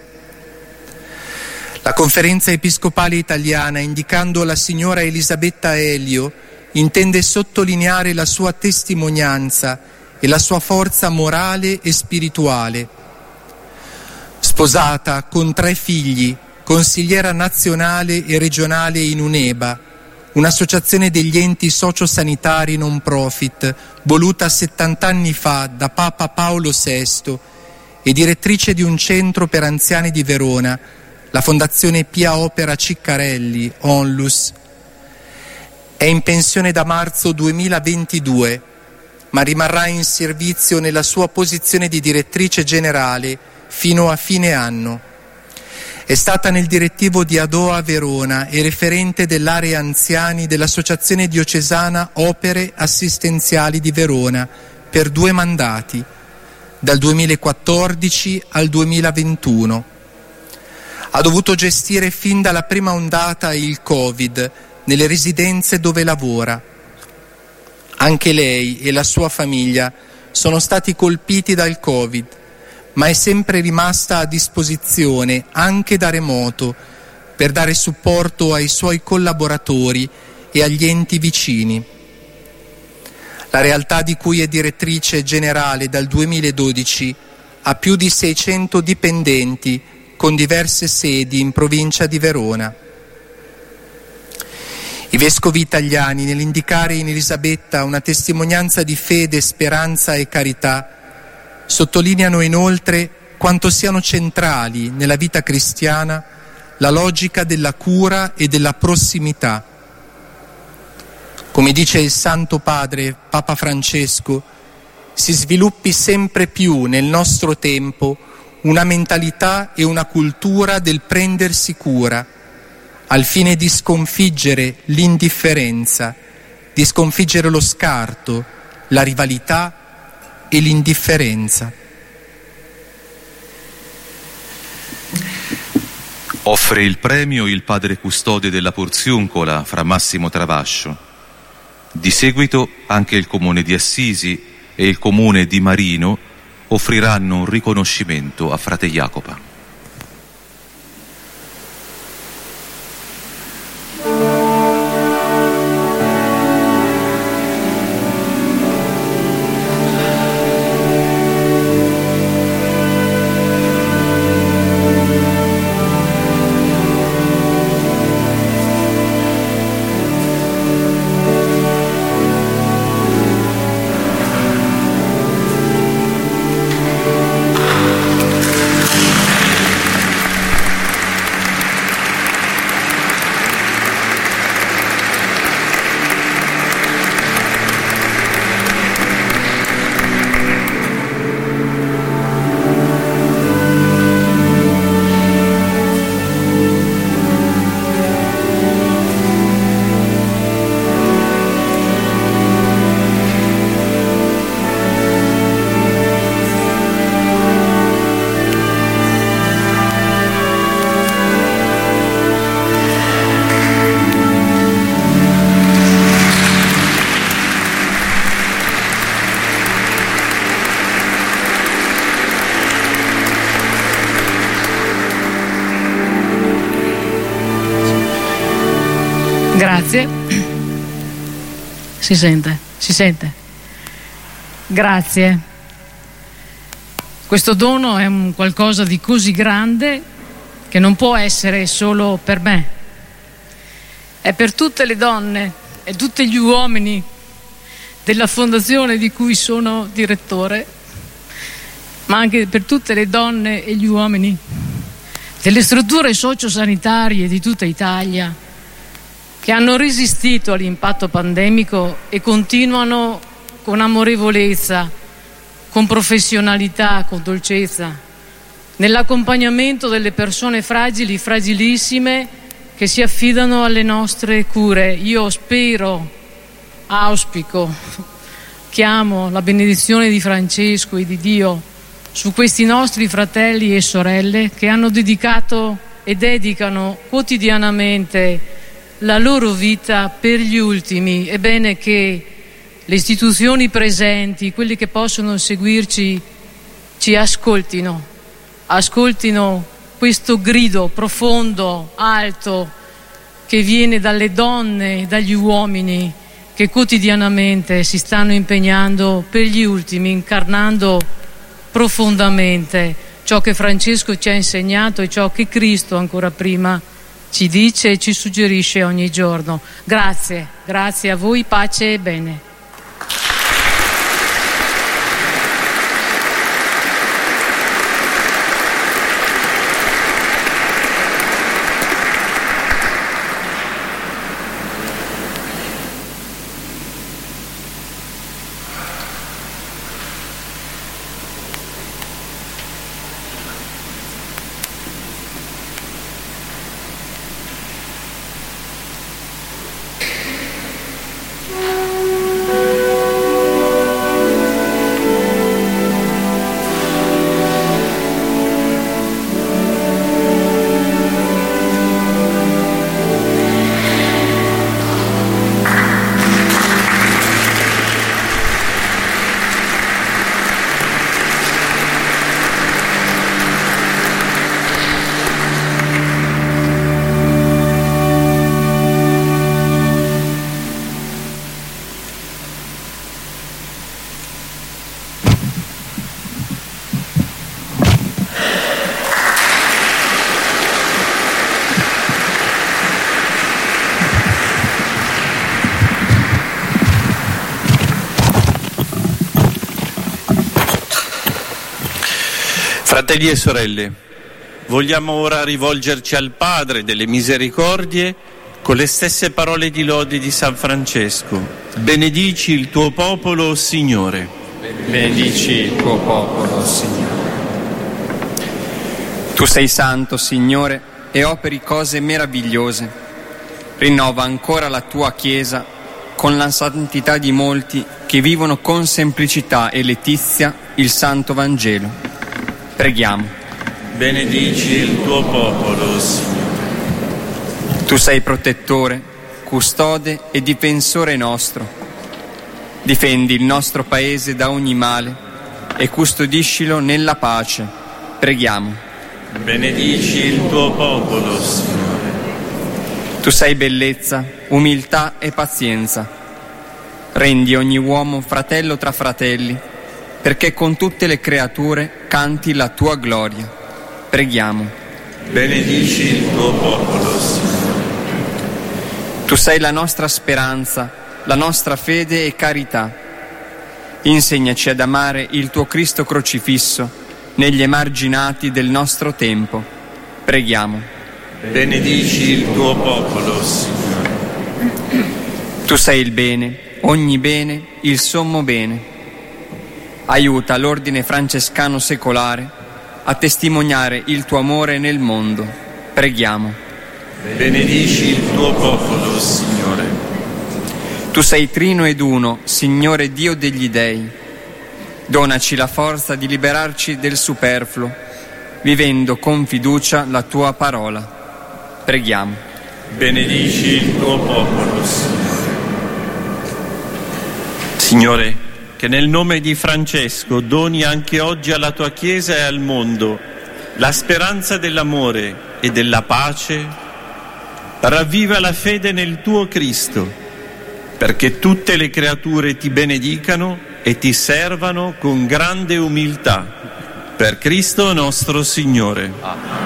La Conferenza Episcopale Italiana, indicando la signora Elisabetta Elio, intende sottolineare la sua testimonianza e la sua forza morale e spirituale. Sposata con 3 figli, consigliera nazionale e regionale in UNEBA, un'associazione degli enti sociosanitari non profit voluta 70 anni fa da Papa Paolo VI e direttrice di un centro per anziani di Verona, la Fondazione Pia Opera Ciccarelli, Onlus. È in pensione da marzo 2022, ma rimarrà in servizio nella sua posizione di direttrice generale fino a fine anno. È stata nel direttivo di Adoa Verona e referente dell'area anziani dell'Associazione Diocesana Opere Assistenziali di Verona per 2 mandati, dal 2014 al 2021. Ha dovuto gestire fin dalla prima ondata il Covid nelle residenze dove lavora. Anche lei e la sua famiglia sono stati colpiti dal Covid, ma è sempre rimasta a disposizione anche da remoto per dare supporto ai suoi collaboratori e agli enti vicini. La realtà di cui è direttrice generale dal 2012 ha più di 600 dipendenti con diverse sedi in provincia di Verona. I vescovi italiani, nell'indicare in Elisabetta una testimonianza di fede, speranza e carità, sottolineano inoltre quanto siano centrali nella vita cristiana la logica della cura e della prossimità. Come dice il Santo Padre Papa Francesco, si sviluppi sempre più nel nostro tempo una mentalità e una cultura del prendersi cura, al fine di sconfiggere l'indifferenza, di sconfiggere lo scarto, la rivalità e l'indifferenza. Offre il premio il padre custode della Porziuncola, fra Massimo Travascio. Di seguito anche il Comune di Assisi e il Comune di Marino offriranno un riconoscimento a frate Jacopa. Grazie. Si sente. Grazie. Questo dono è un qualcosa di così grande che non può essere solo per me. È per tutte le donne e tutti gli uomini della fondazione di cui sono direttore, ma anche per tutte le donne e gli uomini delle strutture sociosanitarie di tutta Italia che hanno resistito all'impatto pandemico e continuano con amorevolezza, con professionalità, con dolcezza, nell'accompagnamento delle persone fragili, fragilissime, che si affidano alle nostre cure. Io spero, auspico, chiamo la benedizione di Francesco e di Dio su questi nostri fratelli e sorelle che hanno dedicato e dedicano quotidianamente la loro vita per gli ultimi. È bene che le istituzioni presenti, quelli che possono seguirci, ci ascoltino questo grido profondo, alto, che viene dalle donne e dagli uomini che quotidianamente si stanno impegnando per gli ultimi, incarnando profondamente ciò che Francesco ci ha insegnato e ciò che Cristo ancora prima ci dice e ci suggerisce ogni giorno. Grazie a voi, pace e bene. Fratelli e sorelle, vogliamo ora rivolgerci al Padre delle misericordie con le stesse parole di lode di San Francesco. Benedici il tuo popolo, Signore. Benedici il tuo popolo, Signore. Tu sei santo, Signore, e operi cose meravigliose. Rinnova ancora la tua Chiesa con la santità di molti che vivono con semplicità e letizia il Santo Vangelo. Preghiamo. Benedici il tuo popolo, Signore. Tu sei protettore, custode e difensore nostro. Difendi il nostro Paese da ogni male e custodiscilo nella pace. Preghiamo. Benedici il tuo popolo, Signore. Tu sei bellezza, umiltà e pazienza. Rendi ogni uomo fratello tra fratelli, perché con tutte le creature canti la tua gloria. Preghiamo. Benedici il tuo popolo, Signore. Tu sei la nostra speranza, la nostra fede e carità. Insegnaci ad amare il tuo Cristo crocifisso negli emarginati del nostro tempo. Preghiamo. Benedici il tuo popolo, Signore. Tu sei il bene, ogni bene, il sommo bene. Aiuta l'ordine francescano secolare a testimoniare il tuo amore nel mondo. Preghiamo. Benedici il tuo popolo, Signore. Tu sei trino ed uno, Signore Dio degli dei. Donaci la forza di liberarci del superfluo, vivendo con fiducia la tua parola. Preghiamo. Benedici il tuo popolo, Signore. Signore, che nel nome di Francesco doni anche oggi alla tua Chiesa e al mondo la speranza dell'amore e della pace, ravviva la fede nel tuo Cristo, perché tutte le creature ti benedicano e ti servano con grande umiltà. Per Cristo nostro Signore. Amen.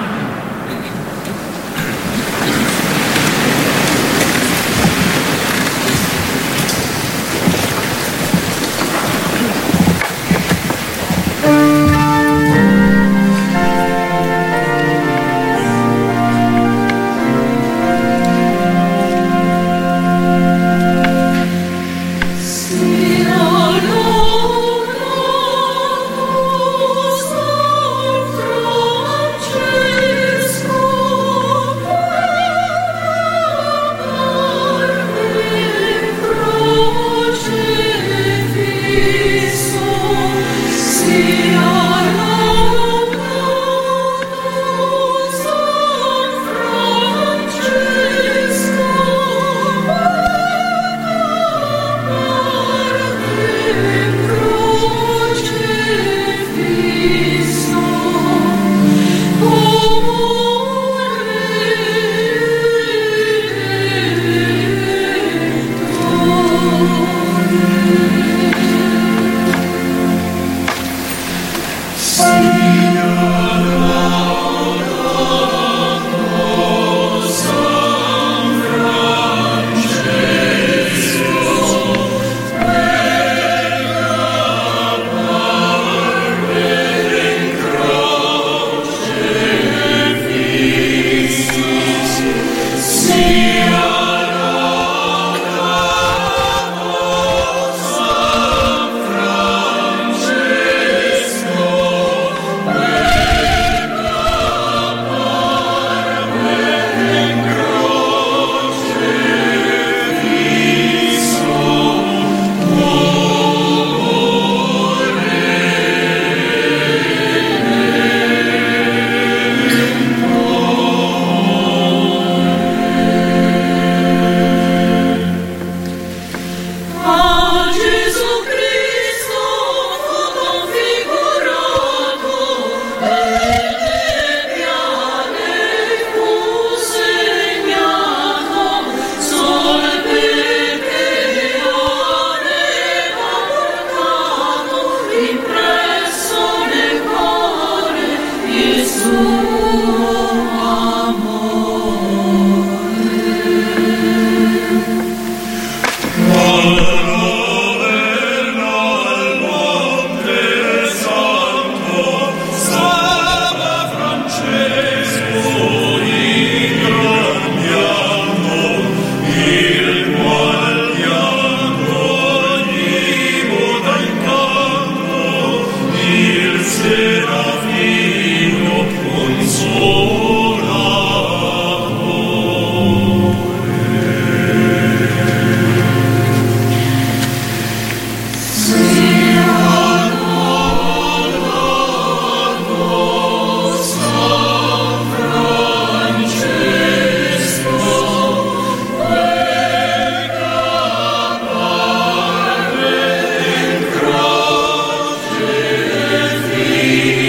Amen.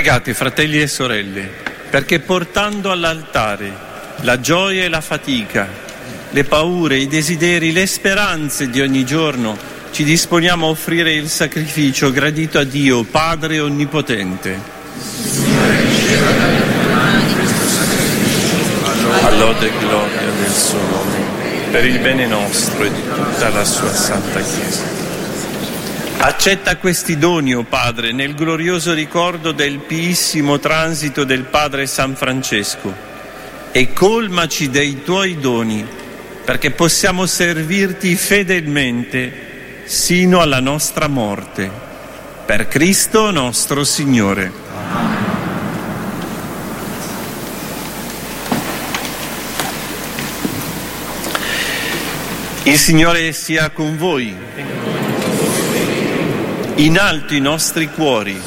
Pregate, fratelli e sorelle, perché portando all'altare la gioia e la fatica, le paure, i desideri, le speranze di ogni giorno, ci disponiamo a offrire il sacrificio gradito a Dio, Padre Onnipotente. All'ode e gloria del suo nome, per il bene nostro e di tutta la sua Santa Chiesa. Accetta questi doni, o Padre, nel glorioso ricordo del piissimo transito del Padre San Francesco, e colmaci dei tuoi doni, perché possiamo servirti fedelmente sino alla nostra morte. Per Cristo nostro Signore. Il Signore sia con voi. In alto i nostri cuori.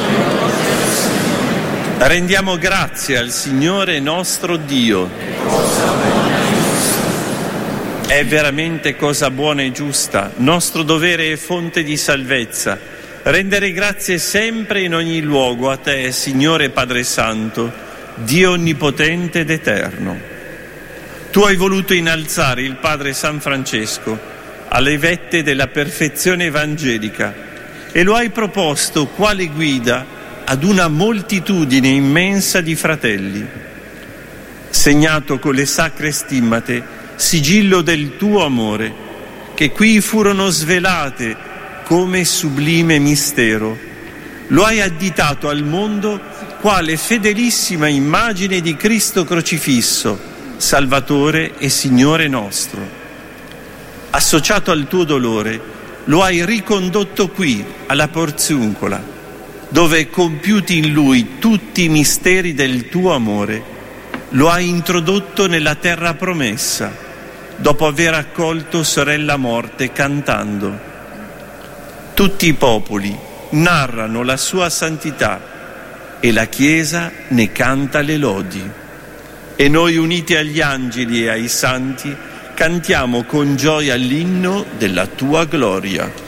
Rendiamo grazie al Signore nostro Dio. È veramente cosa buona e giusta, nostro dovere e fonte di salvezza, rendere grazie sempre in ogni luogo a Te, Signore Padre Santo, Dio onnipotente ed eterno. Tu hai voluto innalzare il Padre San Francesco alle vette della perfezione evangelica e lo hai proposto quale guida ad una moltitudine immensa di fratelli. Segnato con le sacre stimmate, sigillo del tuo amore, che qui furono svelate come sublime mistero, lo hai additato al mondo quale fedelissima immagine di Cristo crocifisso, Salvatore e Signore nostro. Associato al tuo dolore, lo hai ricondotto qui, alla Porziuncola, dove, compiuti in Lui tutti i misteri del tuo amore, lo hai introdotto nella terra promessa, dopo aver accolto sorella morte cantando. Tutti i popoli narrano la sua santità e la Chiesa ne canta le lodi. E noi, uniti agli angeli e ai santi, cantiamo con gioia l'inno della tua gloria.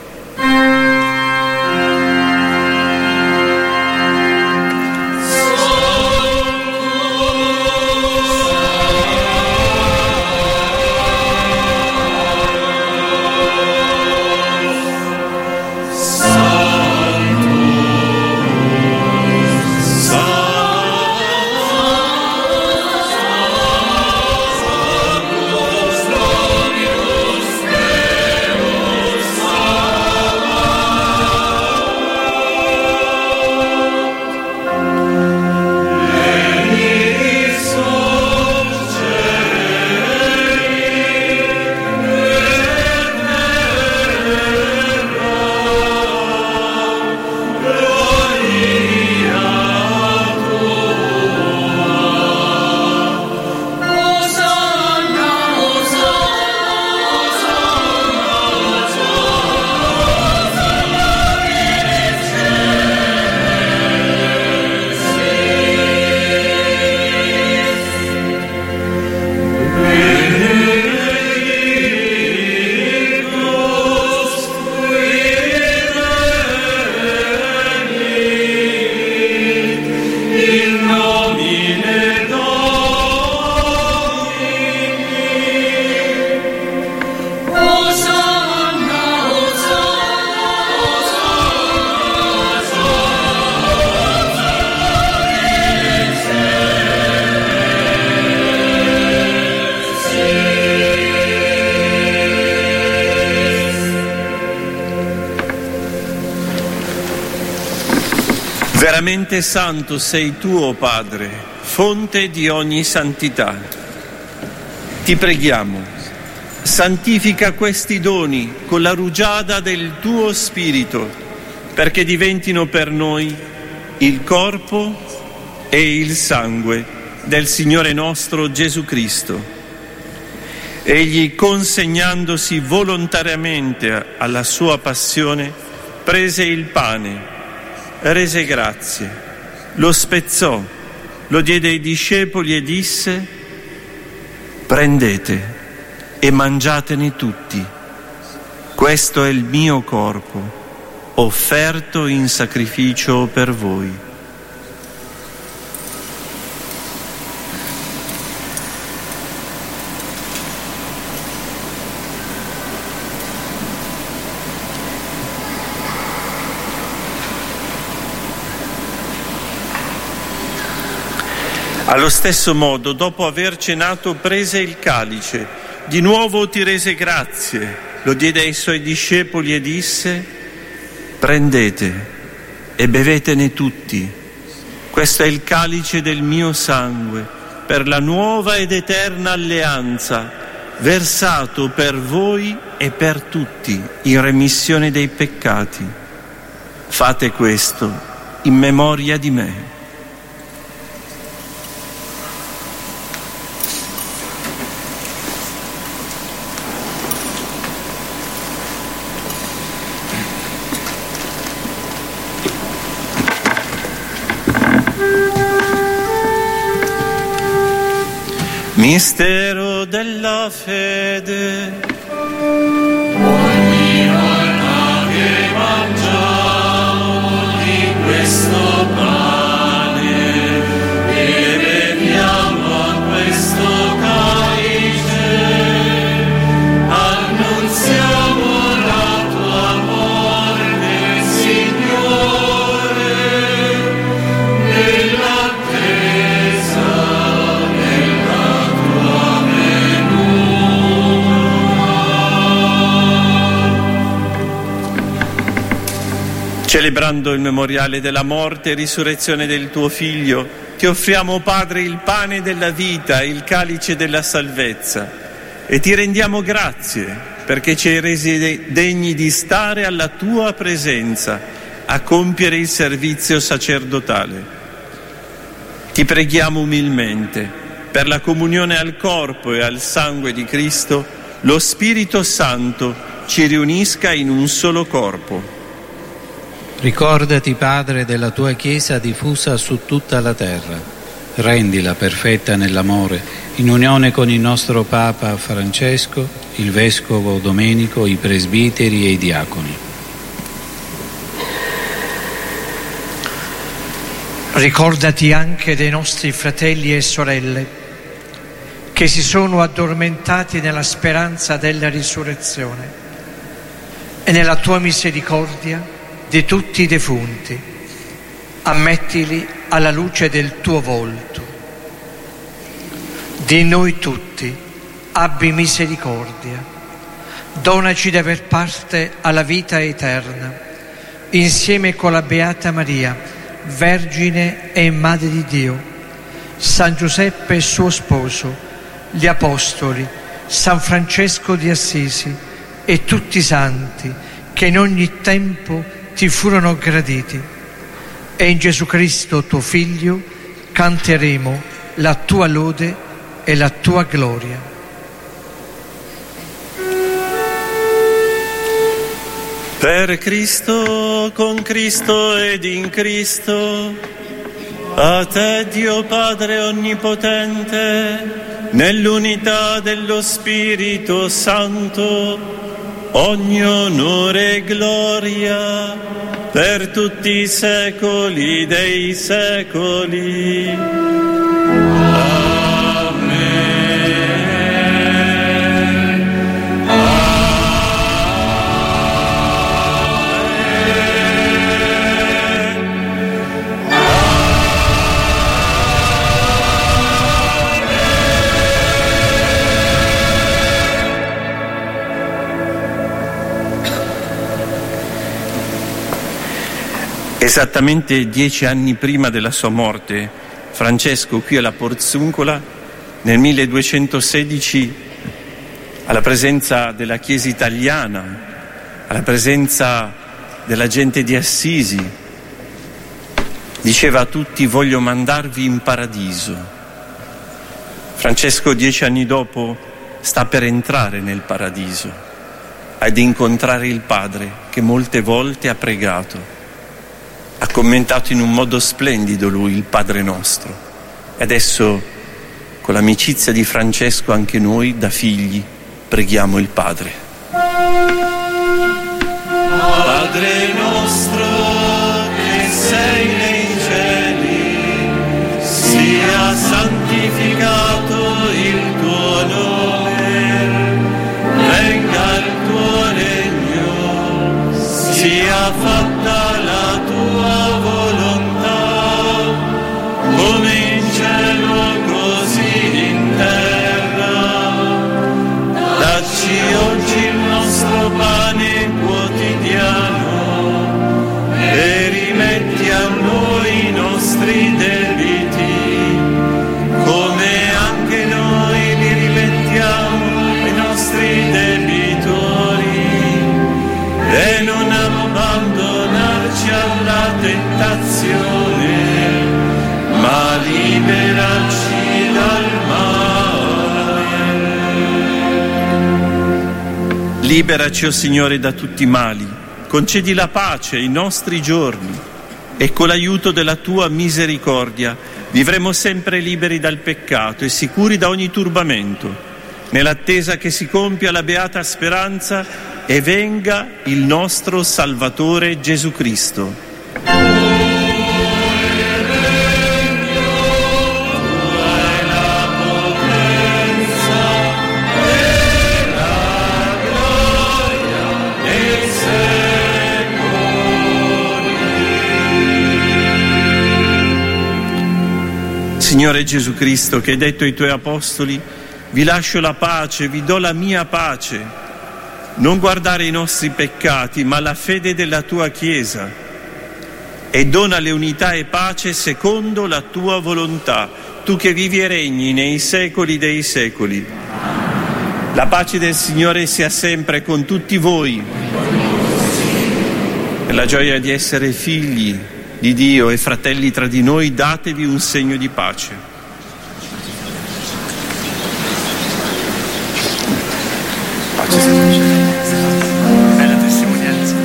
Veramente santo sei tu, o Padre, fonte di ogni santità. Ti preghiamo, santifica questi doni con la rugiada del tuo Spirito, perché diventino per noi il corpo e il sangue del Signore nostro Gesù Cristo. Egli, consegnandosi volontariamente alla sua passione, prese il pane, rese grazie, lo spezzò, lo diede ai discepoli e disse: prendete e mangiatene tutti, questo è il mio corpo, offerto in sacrificio per voi. Allo stesso modo, dopo aver cenato, prese il calice, di nuovo ti rese grazie, lo diede ai suoi discepoli e disse: prendete e bevetene tutti, questo è il calice del mio sangue, per la nuova ed eterna alleanza, versato per voi e per tutti in remissione dei peccati. Fate questo in memoria di me. Mistero della fede. Ogni volta che mangiamo di questo pane e beviamo a questo calice, annunziamo la tua morte, Signore, nell'attesa della tua venuta. Celebrando il memoriale della morte e risurrezione del tuo Figlio, ti offriamo, Padre, il pane della vita e il calice della salvezza, e ti rendiamo grazie perché ci hai resi degni di stare alla tua presenza a compiere il servizio sacerdotale. Ti preghiamo umilmente, per la comunione al corpo e al sangue di Cristo, lo Spirito Santo ci riunisca in un solo corpo. Ricordati, Padre, della tua Chiesa diffusa su tutta la terra. Rendila perfetta nell'amore, in unione con il nostro Papa Francesco, il Vescovo Domenico, i presbiteri e i diaconi. Ricordati anche dei nostri fratelli e sorelle che si sono addormentati nella speranza della risurrezione, e nella tua misericordia di tutti i defunti ammettili alla luce del tuo volto. Di noi tutti abbi misericordia, donaci di aver parte alla vita eterna, insieme con la Beata Maria, Vergine e Madre di Dio, San Giuseppe suo sposo, gli Apostoli, San Francesco di Assisi e tutti i santi che in ogni tempo ti furono graditi. E in Gesù Cristo tuo Figlio canteremo la tua lode e la tua gloria. Per Cristo, con Cristo ed in Cristo, a te Dio Padre Onnipotente, nell'unità dello Spirito Santo, ogni onore e gloria per tutti i secoli dei secoli. Esattamente 10 anni prima della sua morte, Francesco, qui alla Porzuncola, nel 1216, alla presenza della Chiesa italiana, alla presenza della gente di Assisi, diceva a tutti: voglio mandarvi in paradiso. Francesco 10 anni dopo sta per entrare nel paradiso ad incontrare il Padre che molte volte ha pregato. Ha commentato in un modo splendido lui il Padre nostro, e adesso con l'amicizia di Francesco anche noi da figli preghiamo il Padre. Padre nostro che sei nei cieli, sia santificato il tuo nome, venga il tuo regno, sia fatta la tua volontà, come in cielo Liberaci, o Signore, da tutti i mali, concedi la pace ai nostri giorni e con l'aiuto della Tua misericordia vivremo sempre liberi dal peccato e sicuri da ogni turbamento, nell'attesa che si compia la beata speranza e venga il nostro Salvatore Gesù Cristo. Signore Gesù Cristo, che hai detto ai Tuoi Apostoli: vi lascio la pace, vi do la mia pace, non guardare i nostri peccati, ma la fede della Tua Chiesa, e donale unità e pace secondo la Tua volontà, Tu che vivi e regni nei secoli dei secoli. La pace del Signore sia sempre con tutti voi. Per la gioia di essere figli di Dio e fratelli tra di noi, datevi un segno di pace. Pace. Bella testimonianza.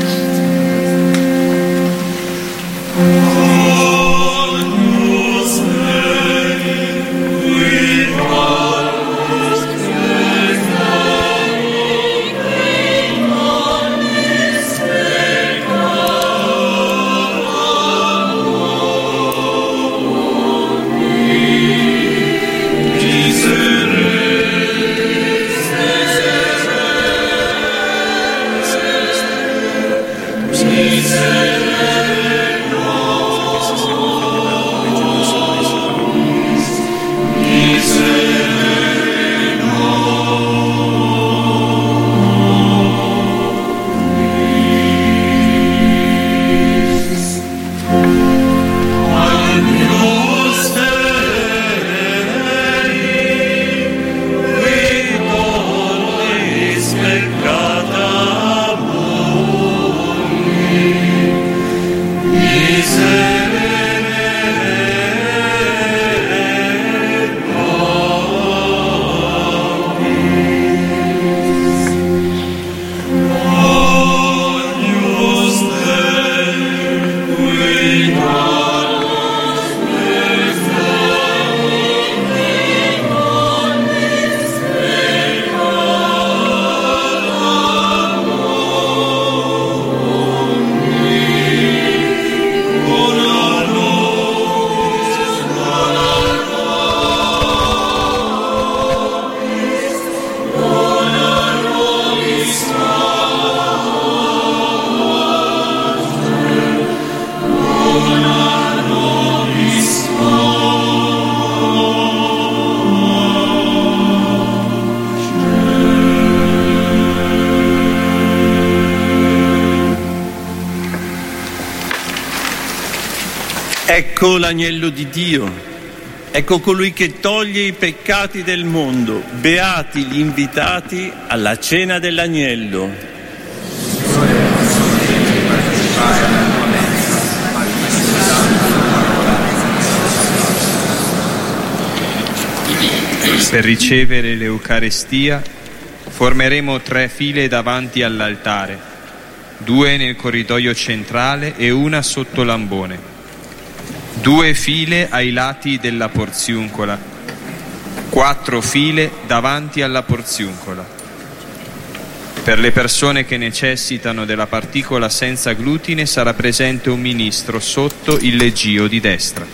Ecco l'agnello di Dio, ecco colui che toglie i peccati del mondo. Beati gli invitati alla cena dell'agnello. Per ricevere l'Eucarestia formeremo 3 file davanti all'altare, 2 nel corridoio centrale e una sotto l'ambone. 2 file ai lati della porziuncola, 4 file davanti alla porziuncola. Per le persone che necessitano della particola senza glutine sarà presente un ministro sotto il leggio di destra.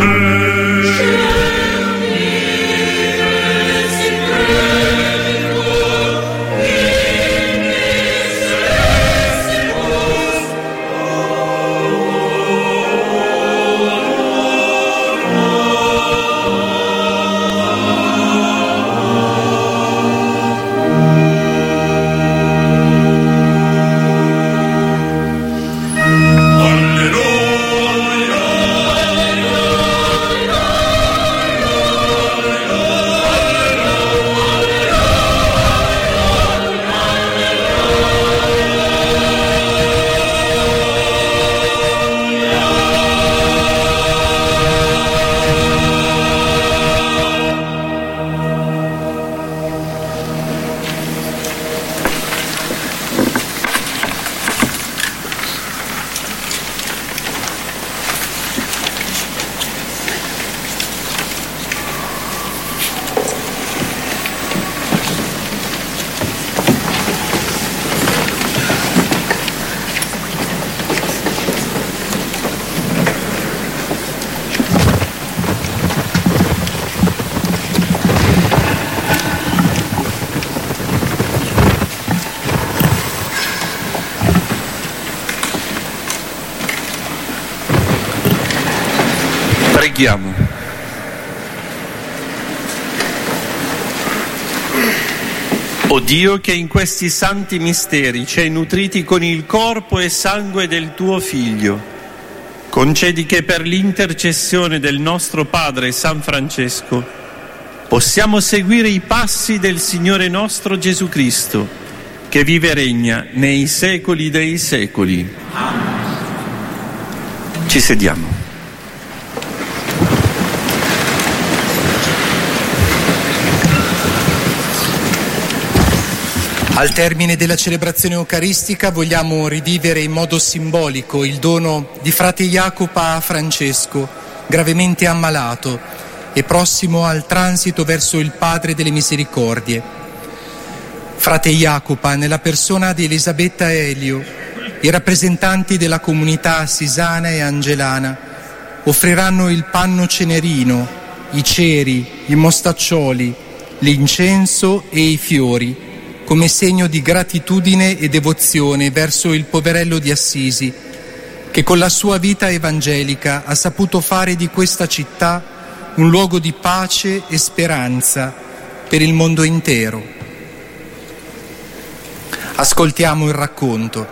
Preghiamo. O Dio, che in questi santi misteri ci hai nutriti con il corpo e sangue del tuo Figlio, concedi che per l'intercessione del nostro Padre San Francesco possiamo seguire i passi del Signore nostro Gesù Cristo, che vive e regna nei secoli dei secoli. Ci sediamo. Al termine della celebrazione eucaristica vogliamo rivivere in modo simbolico il dono di frate Jacopa a Francesco, gravemente ammalato e prossimo al transito verso il Padre delle Misericordie. Frate Jacopa, nella persona di Elisabetta e Elio, i rappresentanti della comunità assisana e angelana, offriranno il panno cenerino, i ceri, i mostaccioli, l'incenso e i fiori, come segno di gratitudine e devozione verso il poverello di Assisi, che con la sua vita evangelica ha saputo fare di questa città un luogo di pace e speranza per il mondo intero. Ascoltiamo il racconto.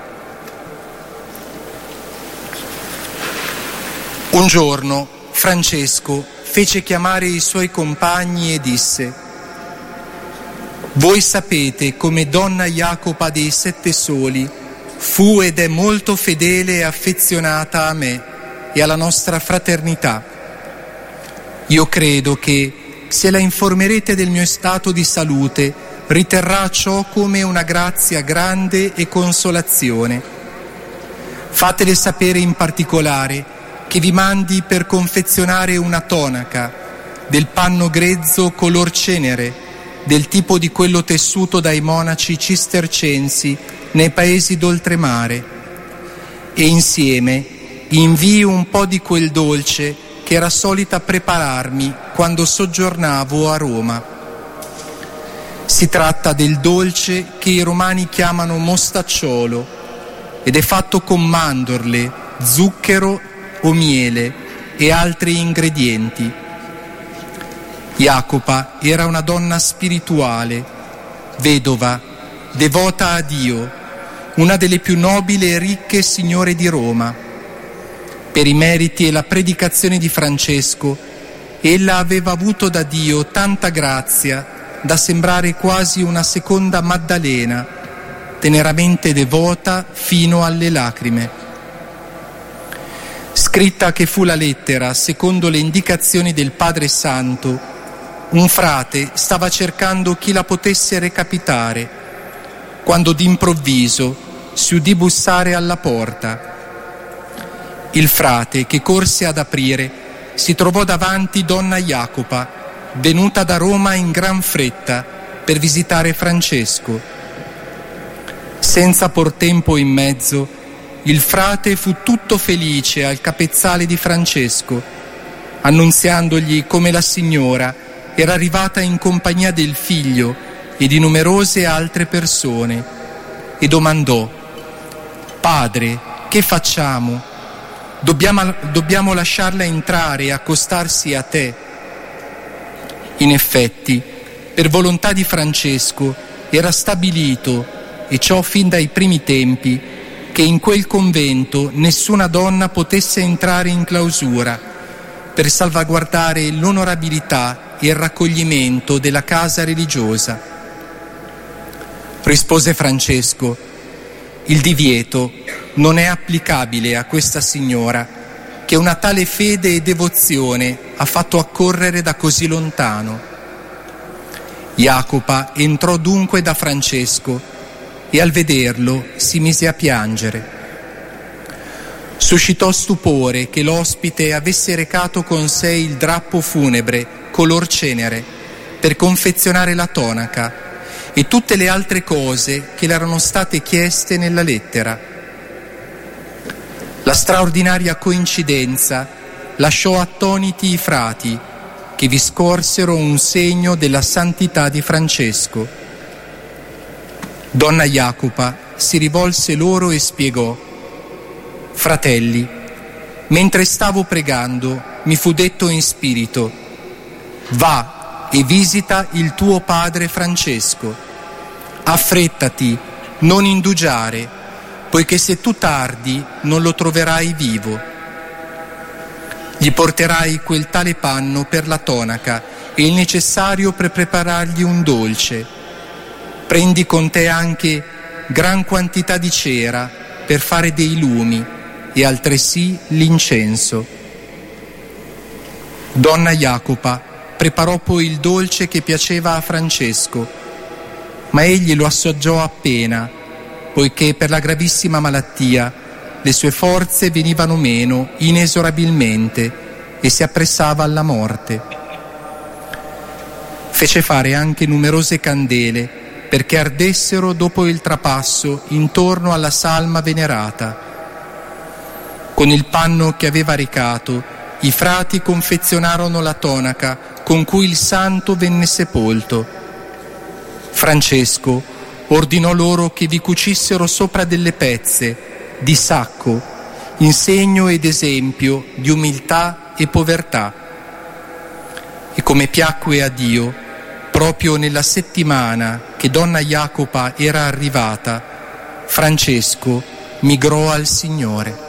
Un giorno Francesco fece chiamare i suoi compagni e disse: «Voi sapete come donna Jacopa dei Sette Soli fu ed è molto fedele e affezionata a me e alla nostra fraternità. Io credo che, se la informerete del mio stato di salute, riterrà ciò come una grazia grande e consolazione. Fatele sapere in particolare che vi mandi per confezionare una tonaca del panno grezzo color cenere, del tipo di quello tessuto dai monaci cistercensi nei paesi d'oltremare, e insieme invii un po' di quel dolce che era solita prepararmi quando soggiornavo a Roma. Si tratta del dolce che i romani chiamano mostacciolo ed è fatto con mandorle, zucchero o miele e altri ingredienti. Jacopa era una donna spirituale, vedova, devota a Dio, una delle più nobili e ricche signore di Roma. Per i meriti e la predicazione di Francesco, ella aveva avuto da Dio tanta grazia da sembrare quasi una seconda Maddalena, teneramente devota fino alle lacrime. Scritta che fu la lettera, secondo le indicazioni del Padre Santo, un frate stava cercando chi la potesse recapitare, quando d'improvviso si udì bussare alla porta. Il frate, che corse ad aprire, si trovò davanti donna Jacopa, venuta da Roma in gran fretta per visitare Francesco. Senza por tempo in mezzo, il frate fu tutto felice al capezzale di Francesco annunziandogli come la signora era arrivata in compagnia del figlio e di numerose altre persone, e domandò: «Padre, che facciamo? Dobbiamo lasciarla entrare e accostarsi a te?» In effetti, per volontà di Francesco, era stabilito, e ciò fin dai primi tempi, che in quel convento nessuna donna potesse entrare in clausura, per salvaguardare l'onorabilità e il raccoglimento della casa religiosa. Rispose Francesco: «Il divieto non è applicabile a questa signora, che una tale fede e devozione ha fatto accorrere da così lontano». Jacopa entrò dunque da Francesco e al vederlo si mise a piangere. Suscitò stupore che l'ospite avesse recato con sé il drappo funebre color cenere per confezionare la tonaca e tutte le altre cose che le erano state chieste nella lettera. La straordinaria coincidenza lasciò attoniti i frati, che vi scorsero un segno della santità di Francesco. Donna Jacopa si rivolse loro e spiegò: «Fratelli, mentre stavo pregando mi fu detto in spirito: va e visita il tuo padre Francesco. Affrettati, non indugiare, poiché se tu tardi non lo troverai vivo. Gli porterai quel tale panno per la tonaca e il necessario per preparargli un dolce. Prendi con te anche gran quantità di cera per fare dei lumi e altresì l'incenso». Donna Jacopa preparò poi il dolce che piaceva a Francesco, ma egli lo assaggiò appena, poiché per la gravissima malattia le sue forze venivano meno inesorabilmente e si appressava alla morte. Fece fare anche numerose candele perché ardessero dopo il trapasso intorno alla salma venerata. Con il panno che aveva recato, i frati confezionarono la tonaca con cui il santo venne sepolto. Francesco ordinò loro che vi cucissero sopra delle pezze di sacco, in segno ed esempio di umiltà e povertà. E come piacque a Dio, proprio nella settimana che donna Jacopa era arrivata, Francesco migrò al Signore.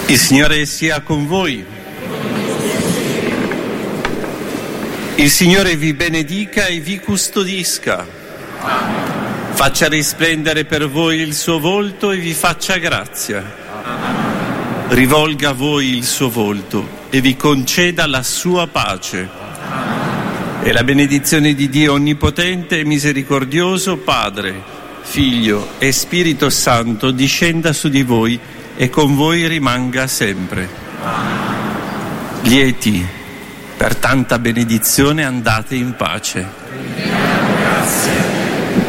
Il Signore sia con voi. Il Signore vi benedica e vi custodisca. Faccia risplendere per voi il suo volto e vi faccia grazia. Rivolga a voi il suo volto e vi conceda la sua pace. E la benedizione di Dio Onnipotente e Misericordioso, Padre, Figlio e Spirito Santo, discenda su di voi e con voi rimanga sempre. Lieti per tanta benedizione, andate in pace.